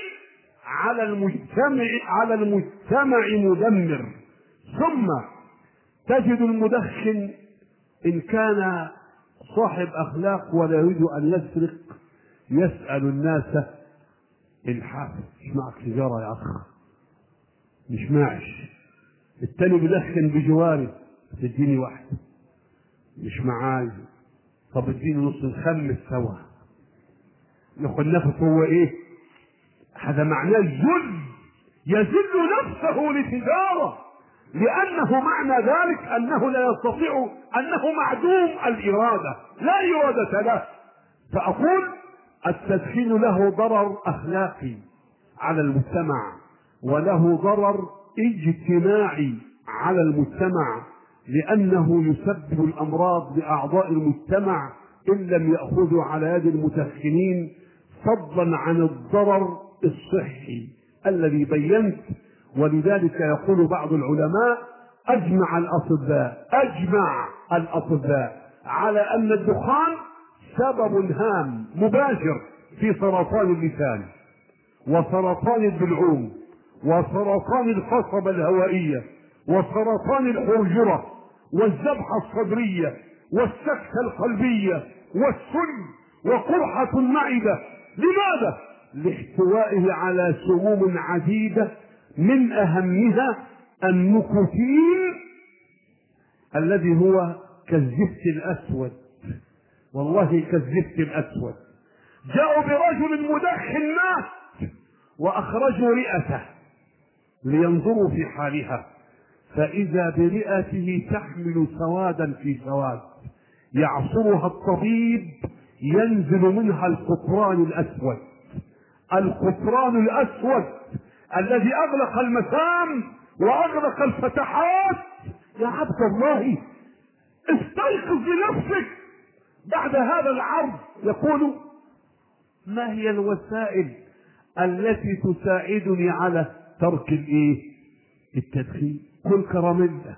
على المجتمع مدمر. ثم تجد المدخن إن كان صاحب أخلاق ولا يريد أن يسرق يسأل الناس الحافظ مش معك سيجارة يا أخ؟ مش معش. التاني بدخن بجواري، تديني واحدة. مش معاي. طب اديني نص نخمس سوا ناخد نفس. هو ايه هذا؟ معناه الذل، يذل نفسه لتجارة، لأنه معنى ذلك أنه لا يستطيع، أنه معدوم الإرادة، لا إرادة له. فأقول التدخين له ضرر أخلاقي على المجتمع، وله ضرر اجتماعي على المجتمع، لأنه يسبب الأمراض لأعضاء المجتمع إن لم يأخذوا على يد المدخنين، فضلا عن الضرر الصحي الذي بينت. ولذلك يقول بعض العلماء أجمع الأطباء على أن الدخان سبب هام مباشر في سرطان اللسان وسرطان البلعوم وسرطان القصبة الهوائية وسرطان الحنجرة والذبحة الصدرية والسكتة القلبية والسل وقرحة المعدة. لماذا؟ لاحتوائه على سموم عديدة، من أهمها النيكوتين الذي هو كالزفت الأسود، والله كالزفت الأسود. جاءوا برجل مدخن مات وأخرجوا رئته لينظروا في حالها، فإذا برئته تحمل سوادا في سواد، يعصرها الطبيب ينزل منها القطران الأسود الذي أغلق المسام وأغلق الفتحات. يا عبد الله استيقظ بنفسك بعد هذا العرض. يقول ما هي الوسائل التي تساعدني على ترك التدخين؟ كل كراميلا،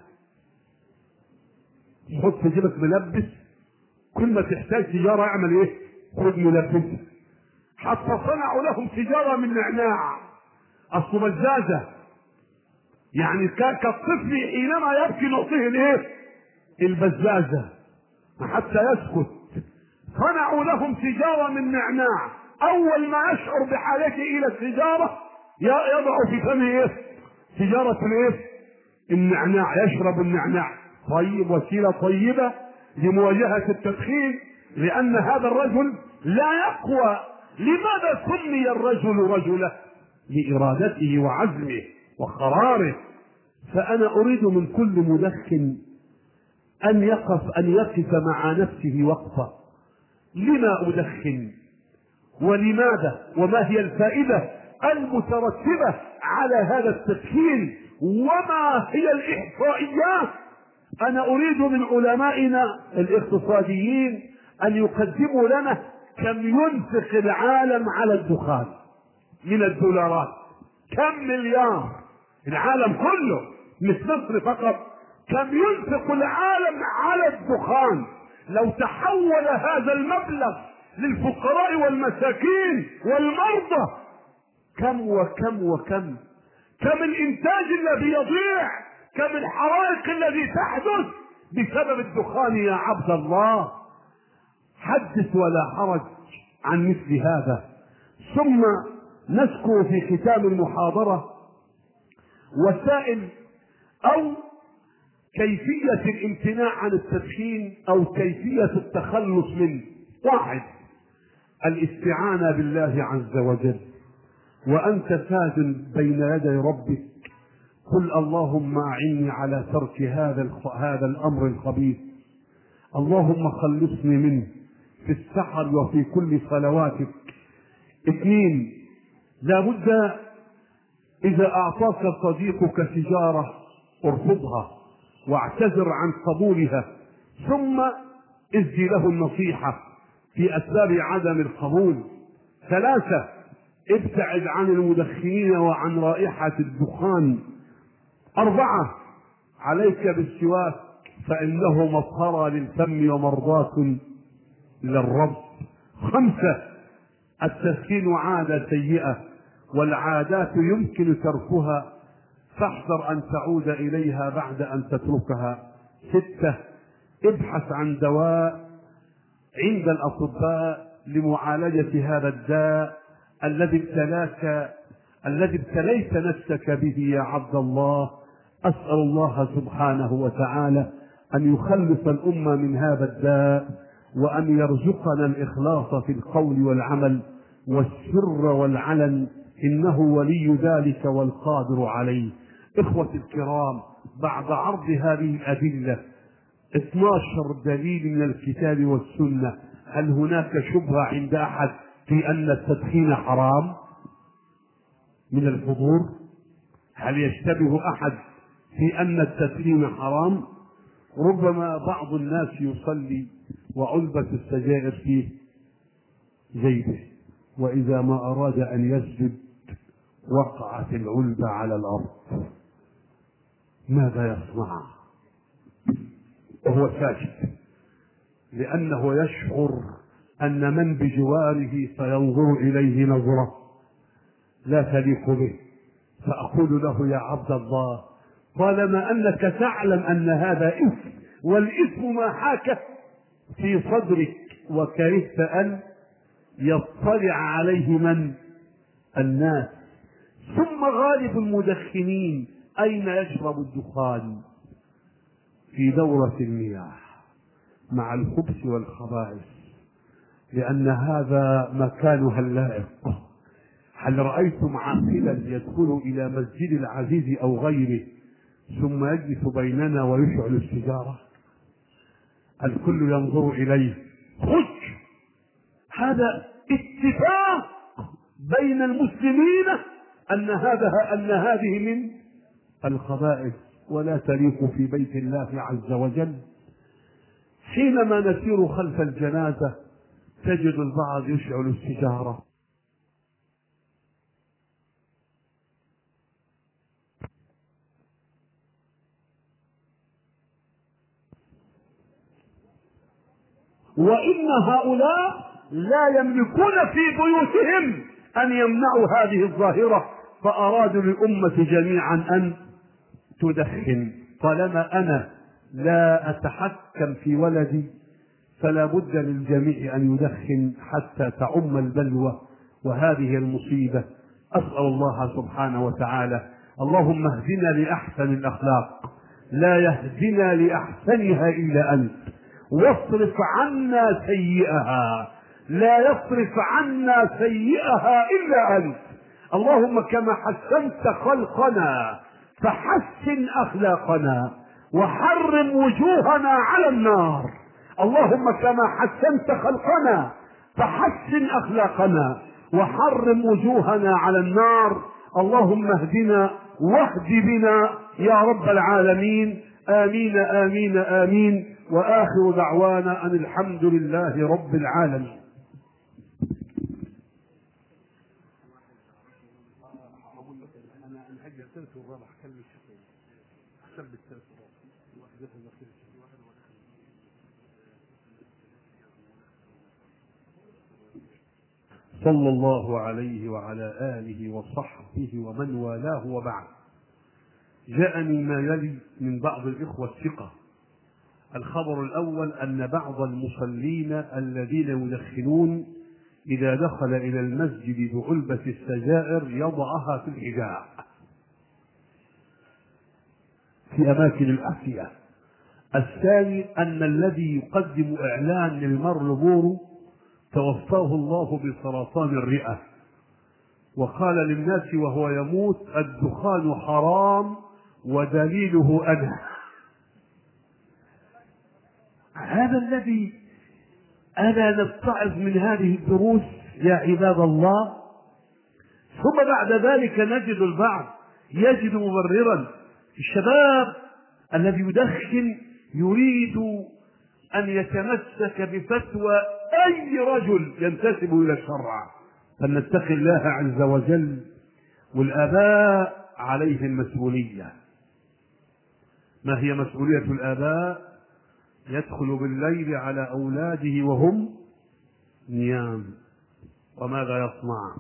حط في جيبك ملبس، كل ما تحتاج سيجارة اعمل خذ ملبس. حتى صنعوا لهم سيجارة من نعناع، اصل بزازة، يعني كالطفل حينما يبكي نعطيه البزازة حتى يسكت. صنعوا لهم سيجارة من نعناع، اول ما يشعر بحاجته الى السيجارة يضع في فمه سيجارة النعناع، يشرب النعناع. طيب، وسيلة طيبة لمواجهة التدخين، لأن هذا الرجل لا يقوى. لماذا سمي الرجل رجلا؟ لإرادته وعزمه وقراره. فأنا أريد من كل مدخن أن يقف مع نفسه وقفة. لما أدخن؟ ولماذا؟ وما هي الفائدة المترتبة على هذا التدخين؟ وما هي الإحصائيات؟ أنا أريد من علمائنا الاقتصاديين أن يقدموا لنا كم ينفق العالم على الدخان من الدولارات، كم مليار العالم كله، مش مصر فقط. كم ينفق العالم على الدخان؟ لو تحول هذا المبلغ للفقراء والمساكين والمرضى كم الإنتاج الذي يضيع، كم الحرائق الذي تحدث بسبب الدخان يا عبد الله. حدث ولا حرج عن مثل هذا. ثم نذكر في ختام المحاضرة وسائل أو كيفية الامتناع عن التدخين أو كيفية التخلص منه. 1. الاستعانة بالله عز وجل، وأنت ساجد بين يدي ربك قل اللهم أعني على ترك هذا الأمر الخبيث، اللهم خلصني منه في السحر وفي كل صلواتك. 2. لابد إذا أعطاك صديقك سيجارة ارفضها واعتذر عن قبولها، ثم ادي له النصيحة في أسباب عدم القبول. 3. ابتعد عن المدخنين وعن رائحة الدخان. 4. عليك بالسواك فإنه مطهرة للفم ومرضاة للرب. 5. التدخين عادة سيئة والعادات يمكن تركها، فاحذر أن تعود إليها بعد أن تتركها. 6. ابحث عن دواء عند الأطباء لمعالجة هذا الداء الذي ابتليت نفسك به يا عبد الله. أسأل الله سبحانه وتعالى أن يخلص الأمة من هذا الداء، وأن يرزقنا الإخلاص في القول والعمل والسر والعلن، إنه ولي ذلك والقادر عليه. إخوتي الكرام، بعد عرض هذه الأدلة 12 دليل من الكتاب والسنة، هل هناك شبهة عند أحد في أن التدخين حرام من الحضور؟ هل يشتبه أحد في أن التدخين حرام؟ ربما بعض الناس يصلي وعلبة السجائر في جيبه، وإذا ما أراد أن يسجد وقعت العلبة على الأرض، ماذا يصنع؟ وهو ساجد، لأنه يشعر أن من بجواره سينظر إليه نظرة لا تليق به. فأقول له يا عبد الله، طالما أنك تعلم أن هذا إثم، والإثم ما حاك في صدرك وكرهت أن يطلع عليه من؟ الناس. ثم غالب المدخنين أين يشرب الدخان؟ في دورة المياه مع الخبث والخبائث، لأن هذا مكانها اللائق. هل رأيتم عاقلا يدخل إلى مسجد العزيز أو غيره ثم يجلس بيننا ويشعل السيجارة؟ الكل ينظر إليه. خش، هذا اتفاق بين المسلمين أن هذه من الخبائث ولا تليق في بيت الله عز وجل. حينما نسير خلف الجنازة تجد البعض يشعل السيجارة. وإن هؤلاء لا يملكون في بيوتهم أن يمنعوا هذه الظاهرة، فأرادوا للأمة جميعا أن تدخن. طالما أنا لا أتحكم في ولدي فلا بد للجميع أن يدخن حتى تعم البلوى، وهذه المصيبة. أسأل الله سبحانه وتعالى اللهم اهدنا لأحسن الأخلاق، لا يهدنا لأحسنها إلا أنت، واصرف عنا سيئها، لا يصرف عنا سيئها إلا أنت. اللهم كما حسنت خلقنا فحسن أخلاقنا وحرم وجوهنا على النار. اللهم كما حسنت خلقنا فحسن أخلاقنا وحرم وجوهنا على النار. اللهم اهدنا واهد بنا يا رب العالمين. آمين آمين آمين. وآخر دعوانا أن الحمد لله رب العالمين. صلى الله عليه وعلى آله وصحبه ومن والاه، وبعد. جاءني ما يلي من بعض الإخوة الثقة. الخبر الأول أن بعض المصلين الذين يدخنون إذا دخل إلى المسجد بعلبة السجائر يضعها في الحذاء في أماكن الأحذية. الثاني أن الذي يقدم إعلان للمرلبور توفاه الله بسرطان الرئة، وقال للناس وهو يموت: الدخان حرام ودليله أنا. هذا الذي ألا نتعظ من هذه الدروس يا عباد الله. ثم بعد ذلك نجد البعض يجد مبررا. الشباب الذي يدخن يريد أن يتمسك بفتوى أي رجل ينتسب إلى الشرع، فلنتقي الله عز وجل. والآباء عليهم مسؤولية. ما هي مسؤولية الآباء؟ يدخل بالليل على أولاده وهم نيام وماذا يصنع؟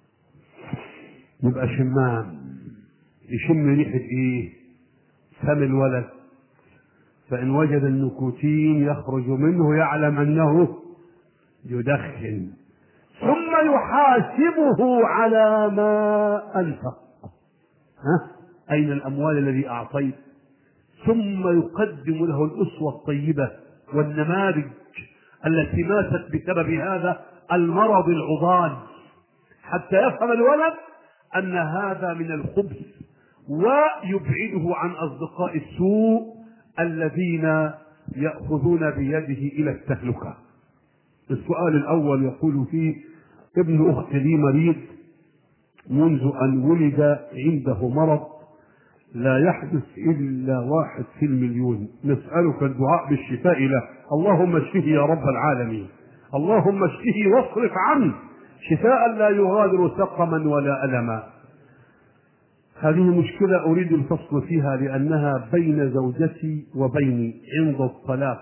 يبقى شمام، يشم ريحة ايه؟ فم الولد، فإن وجد النيكوتين يخرج منه يعلم أنه يدخن، ثم يحاسبه على ما أنفق. أين الأموال الذي أعطيت؟ ثم يقدم له الأسوة الطيبة والنماذج التي ماتت بسبب هذا المرض العضال، حتى يفهم الولد أن هذا من الخبث، ويبعده عن أصدقاء السوء الذين يأخذون بيده إلى التهلكة. السؤال الأول يقول فيه: ابن أختي لي مريض منذ أن ولد، عنده مرض لا يحدث إلا 1 في المليون، نسألك الدعاء بالشفاء له، اللهم اشفه يا رب العالمين، اللهم اشفه واصرف عنه شفاء لا يغادر سقما ولا ألما. هذه مشكلة أريد الفصل فيها لأنها بين زوجتي وبيني عند الطلاق.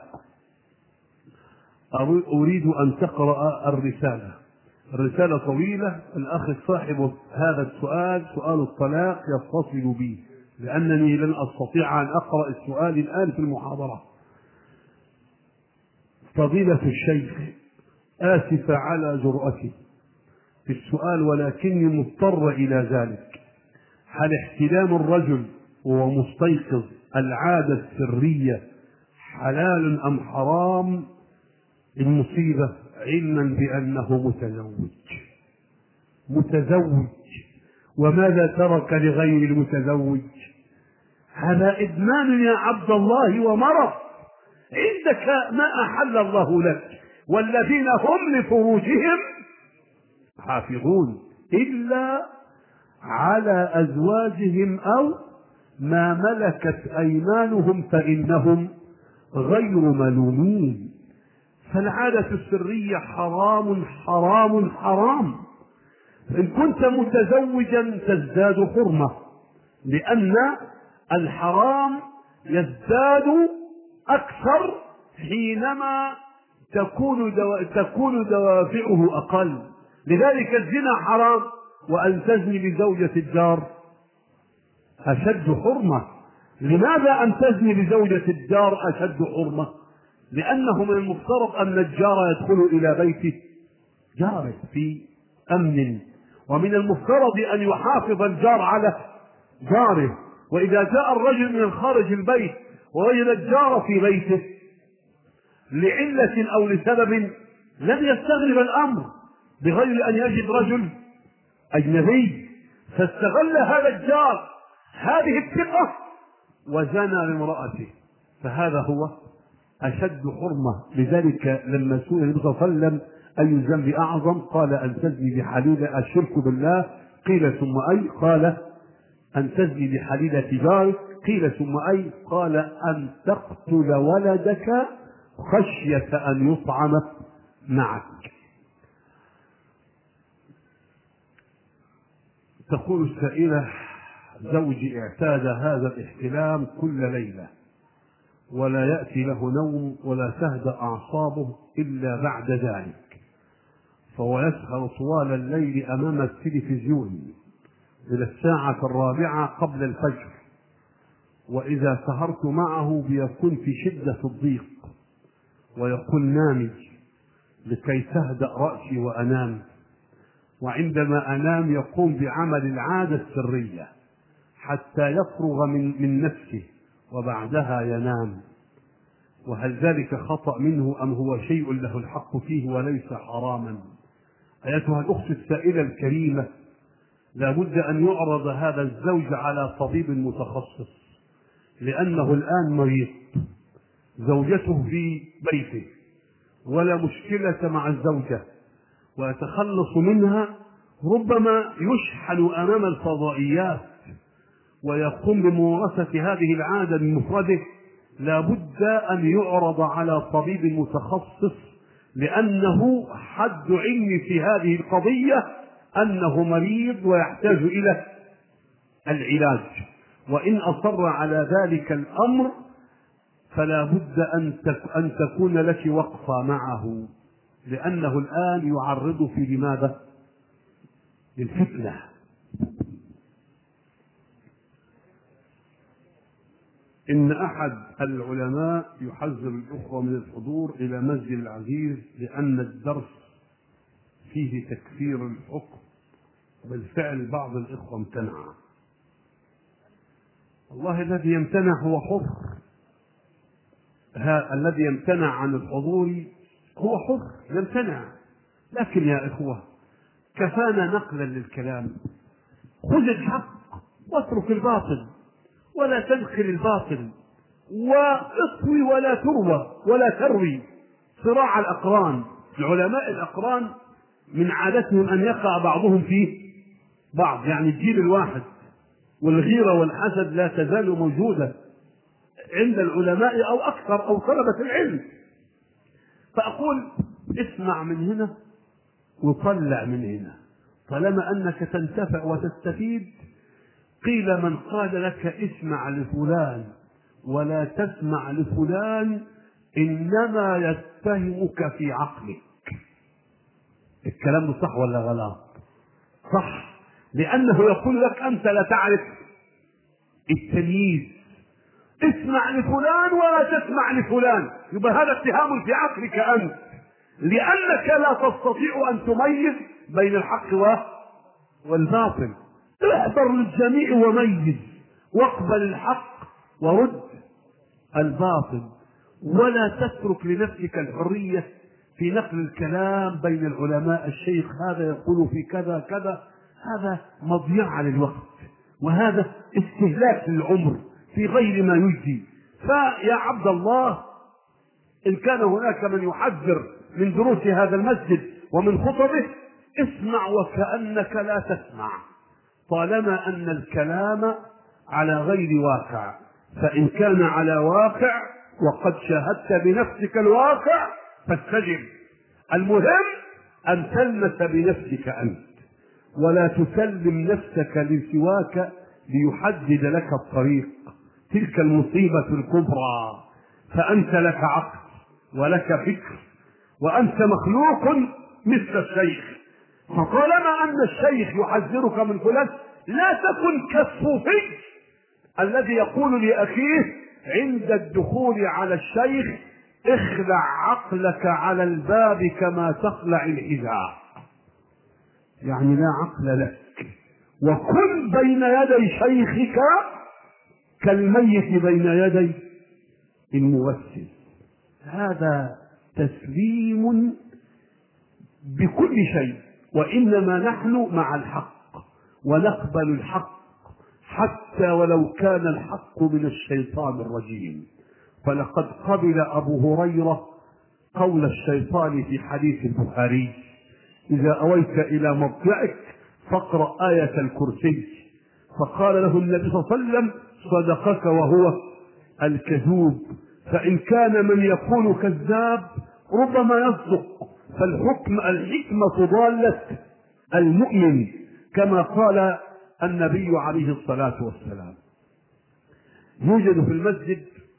أريد أن تقرأ الرسالة طويلة. الأخ صاحب هذا السؤال سؤال الطلاق يتصل بي، لأنني لن أستطيع أن أقرأ السؤال الآن في المحاضرة. فضيلة الشيخ، آسف على جرأتي في السؤال ولكني مضطر إلى ذلك. هل احتلام الرجل وهو مستيقظ العادة السرية حلال أم حرام؟ المصيبة علما بأنه متزوج، وماذا ترك لغير المتزوج؟ هذا إدمان يا عبد الله ومرض. عندك ما أحل الله لك، والذين هم لفروجهم حافظون إلا على أزواجهم أو ما ملكت أيمانهم فإنهم غير ملومين. فالعادة السرية حرام حرام حرام. إن كنت متزوجا تزداد حرمة، لأن الحرام يزداد أكثر حينما تكون دوافعه أقل. لذلك الزنا حرام، وأن تزني بزوجة الجار أشد حرمة. لماذا أن تزني بزوجة الجار أشد حرمة؟ لأنه من المفترض أن الجار يدخل إلى بيت جاره في أمن، ومن المفترض أن يحافظ الجار على جاره. وإذا جاء الرجل من خارج البيت ووجد الجار في بيته لعلة أو لسبب لن يستغرب الأمر بغير أن يجد رجل أجنبي، فاستغل هذا الجار هذه الثقة وزنى بامرأته، فهذا هو أشد حرمة. لذلك لما سئل النبي صلى الله عليه وسلم أي الذنب أعظم قال أن تزني بحليلة الشرك بالله، قيل ثم أي؟ قال أن تزني بحليلة جارك، قيل ثم أي؟ قال أن تقتل ولدك خشية أن يطعم معك. تقول السائلة: زوجي اعتاد هذا الاحتلام كل ليلة ولا يأتي له نوم ولا تهدأ أعصابه إلا بعد ذلك، فهو يسهر طوال الليل أمام التلفزيون إلى الساعة 4 قبل الفجر، وإذا سهرت معه بيكون في شدة الضيق ويقول نامي لكي تهدأ رأسي وأنام، وعندما أنام يقوم بعمل العادة السرية حتى يفرغ من نفسه وبعدها ينام. وهل ذلك خطأ منه أم هو شيء له الحق فيه وليس حراما؟ أيتها الأخت السائلة الكريمة، لا بد أن يعرض هذا الزوج على طبيب متخصص، لأنه الآن مريض، زوجته في بيته ولا مشكلة مع الزوجة ويتخلص منها، ربما يشحن أمام الفضائيات ويقوم بممارسة هذه العادة بمفرده. لا بد أن يعرض على طبيب متخصص، لأنه حد علمي في هذه القضية أنه مريض ويحتاج إلى العلاج. وإن أصر على ذلك الأمر فلا بد أن تكون لك وقفة معه، لأنه الآن يعرضك لماذا؟ للفتنة. إن أحد العلماء يحذر الأخوة من الحضور إلى مسجد العزيز لأن الدرس فيه تكفير الحكم. بالفعل بعض الإخوة امتنع. والله الذي يمتنع هو حر، الذي يمتنع عن الحضور هو حر يمتنع. لكن يا إخوة كفانا نقلا للكلام. خذ الحق واترك الباطل، ولا تنخل الباطل، واطوي ولا تروى ولا تروي. صراع الأقران، العلماء الأقران من عادتهم أن يقع بعضهم في بعض، يعني الجيل الواحد، والغيرة والحسد لا تزال موجودة عند العلماء أو أكثر أو طلبة العلم. فأقول اسمع من هنا وطلع من هنا، طالما أنك تنتفع وتستفيد. قيل من قال لك اسمع لفلان ولا تسمع لفلان إنما يتهمك في عقلك. الكلام صح ولا غلط؟ صح، لأنه يقول لك أنت لا تعرف التمييز. اسمع لفلان ولا تسمع لفلان، يبقى هذا اتهام في عقلك أنت، لأنك لا تستطيع أن تميز بين الحق والباطل. احضر للجميع وميز، واقبل الحق ورد الباطل، ولا تترك لنفسك الحرية في نقل الكلام بين العلماء. الشيخ هذا يقول في كذا كذا، هذا مضيعة للوقت، وهذا استهلاك للعمر في غير ما يجزي. فيا عبد الله، إن كان هناك من يحذر من دروس هذا المسجد ومن خطبه، اسمع وكأنك لا تسمع، طالما أن الكلام على غير واقع. فإن كان على واقع وقد شاهدت بنفسك الواقع فاستجب. المهم أن تلمس بنفسك أنت، ولا تسلم نفسك لسواك ليحدد لك الطريق. تلك المصيبة الكبرى. فأنت لك عقل ولك فكر، وأنت مخلوق مثل الشيخ. فطالما أن الشيخ يحذرك من فلان، لا تكن كالصوفي الذي يقول لأخيه عند الدخول على الشيخ اخلع عقلك على الباب كما تخلع الحذاء، يعني لا عقل لك. وكن بين يدي شيخك كالميت بين يدي الموسل. هذا تسليم بكل شيء، وإنما نحن مع الحق ونقبل الحق حتى ولو كان الحق من الشيطان الرجيم. فلقد قبل أبو هريرة قول الشيطان في حديث البخاري: إذا أويت إلى مضجعك فاقرأ آية الكرسي. فقال له النبي صلى الله عليه وسلم: صدقك وهو الكذوب. فإن كان من يقول كذاب ربما يصدق، الحكمة ضالة المؤمن، كما قال النبي عليه الصلاة والسلام. يوجد في المسجد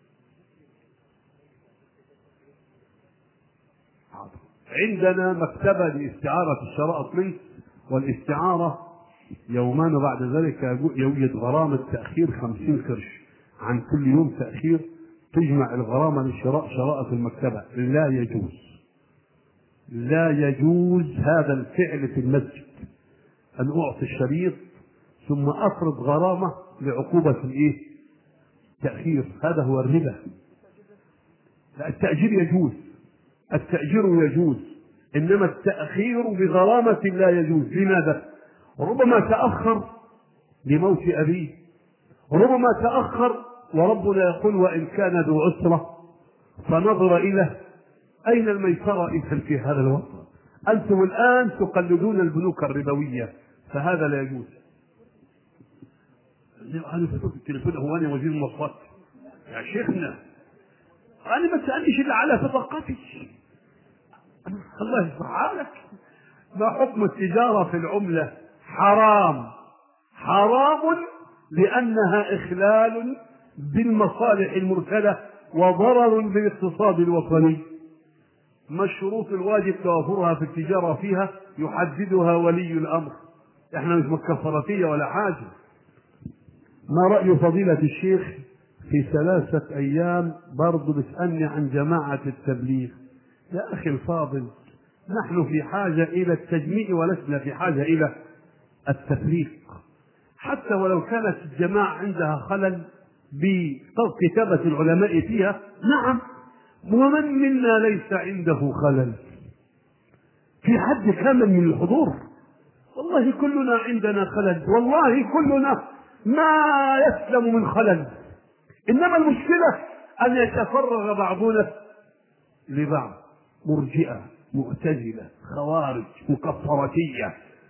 عندنا مكتبة لاستعارة الشرائط منه، والاستعارة يومان وبعد ذلك يوجد غرامة تأخير 50 قرش عن كل يوم تأخير، تجمع الغرامة لشراء شرائط المكتبة. لا يجوز، لا يجوز هذا الفعل في المسجد، أن أعطي الشريط ثم أفرض غرامة لعقوبة تأخير. هذا هو الربا. لا، التأجير يجوز، التأجير يجوز، إنما التأخير بغرامة لا يجوز. لماذا؟ ربما تأخر لموت أبيه، ربما تأخر وربنا يقول: وإن كان ذو عسرة فنظر إلى أين الميسرة إذا في هذا الوقت. أنتم الآن تقلدون البنوك الربوية، فهذا لا يجوز. أنا فتوك التليفون، هو أنا وزير المواصلات يا شيخنا، أنا ما تسألنيش إلا على صدقاتي. الله يصلح حالك. ما حكم التجارة في العملة؟ حرام، حرام، لأنها إخلال بالمصالح المرسلة وضرر بالاقتصاد الوطني. ما الشروط الواجب توافرها في التجارة فيها؟ يحددها ولي الأمر، احنا مش مكفراتية ولا حاجة. ما رأي فضيلة الشيخ في 3 أيام برضو بتسألني عن جماعة التبليغ؟ يا أخي الفاضل، نحن في حاجة إلى التجميع ولسنا في حاجة إلى التفريق. حتى ولو كانت الجماعة عندها خلل بكتابة العلماء فيها، نعم، ومن منا ليس عنده خلل؟ في حد كامل من الحضور؟ والله كلنا عندنا خلل، والله كلنا ما يسلم من خلل. إنما المشكلة أن يتفرغ بعضنا لبعض، مرجئة، معتزلة، خوارج، مكفرتية،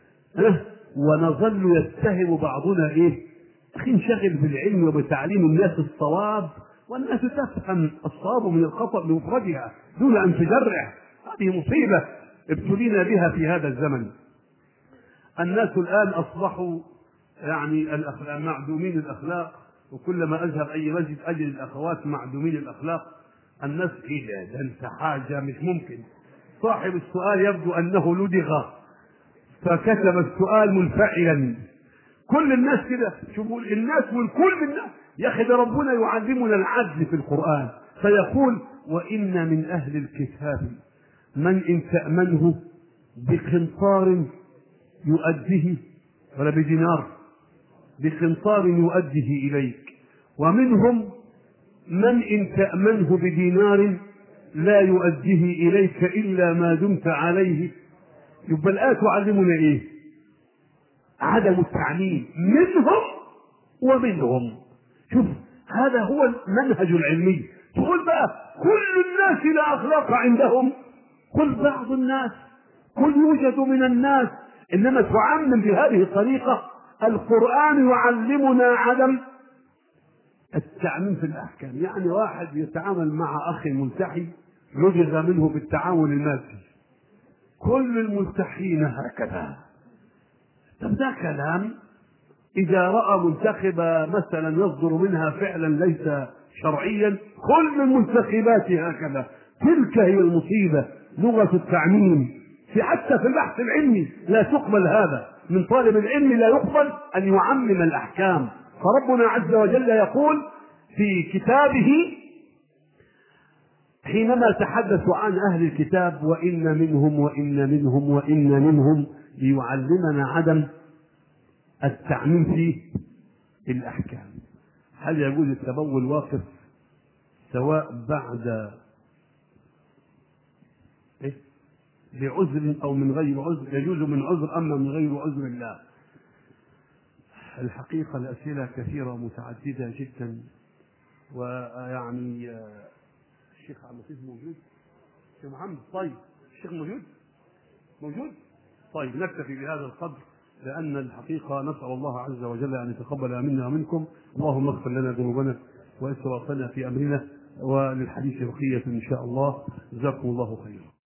ونظل يتهم بعضنا أخي انشغل بالعلم وبتعليم الناس الصواب، والناس تفهم الصواب من الخطأ بمفردها دون أن تجرع. هذه مصيبة ابتلينا بها في هذا الزمن. الناس الآن أصبحوا يعني معدومين الأخلاق، وكلما أذهب أي مسجد أجد الأخوات معدومين الأخلاق. الناس ده أنت حاجة مش ممكن. صاحب السؤال يبدو أنه لدغ فكتب السؤال منفعلا. كل الناس كده، شوفوا الناس والكل من الناس. يا أخي ده ربنا يعلمنا العدل في القرآن، فيقول وإن من أهل الكتاب من إن تأمنه بقنطار يؤديه، ولا بدينار، بقنطار يؤديه إليك، ومنهم من إن تأمنه بدينار لا يؤديه إليك إلا ما دمت عليه. يبقى الآية تعلمنا عدم التعميم، منهم ومنهم. شوف هذا هو المنهج العلمي. تقول بقى كل الناس لا أخلاق عندهم، قل بعض الناس، قل يوجد من الناس، إنما تعمم بهذه الطريقة. القرآن يعلمنا عدم التعميم في الأحكام. يعني واحد يتعامل مع أخ ملتحي لدغ منه بالتعامل المادي، كل الملتحين هكذا. طب ده كلام. إذا رأى منتخبة مثلا يصدر منها فعلا ليس شرعيا، كل المنتخبات هكذا. تلك هي المصيبة، لغة التعميم. حتى في البحث العلمي لا تقبل هذا من طالب العلم، لا يقبل أن يعمم الأحكام. فربنا عز وجل يقول في كتابه حينما تحدث عن أهل الكتاب وإن منهم وإن منهم وإن منهم، ليعلمنا عدم التعميم في الأحكام. هل يجوز التبول واقف سواء بعد بعذر أو من غير عذر؟ يجوز من عذر أما من غير عذر الله؟ الحقيقة الأسئلة كثيرة متعددة جدا، ويعني الشيخ عبد اللطيف موجود؟ الشيخ محمد؟ طيب الشيخ موجود؟ طيب نكتفي بهذا القدر، لأن الحقيقة نسأل الله عز وجل أن يتقبل منا ومنكم. اللهم اغفر لنا ذنوبنا وإسرافنا في أمرنا، وللحديث بقية إن شاء الله. جزاكم الله خيرا.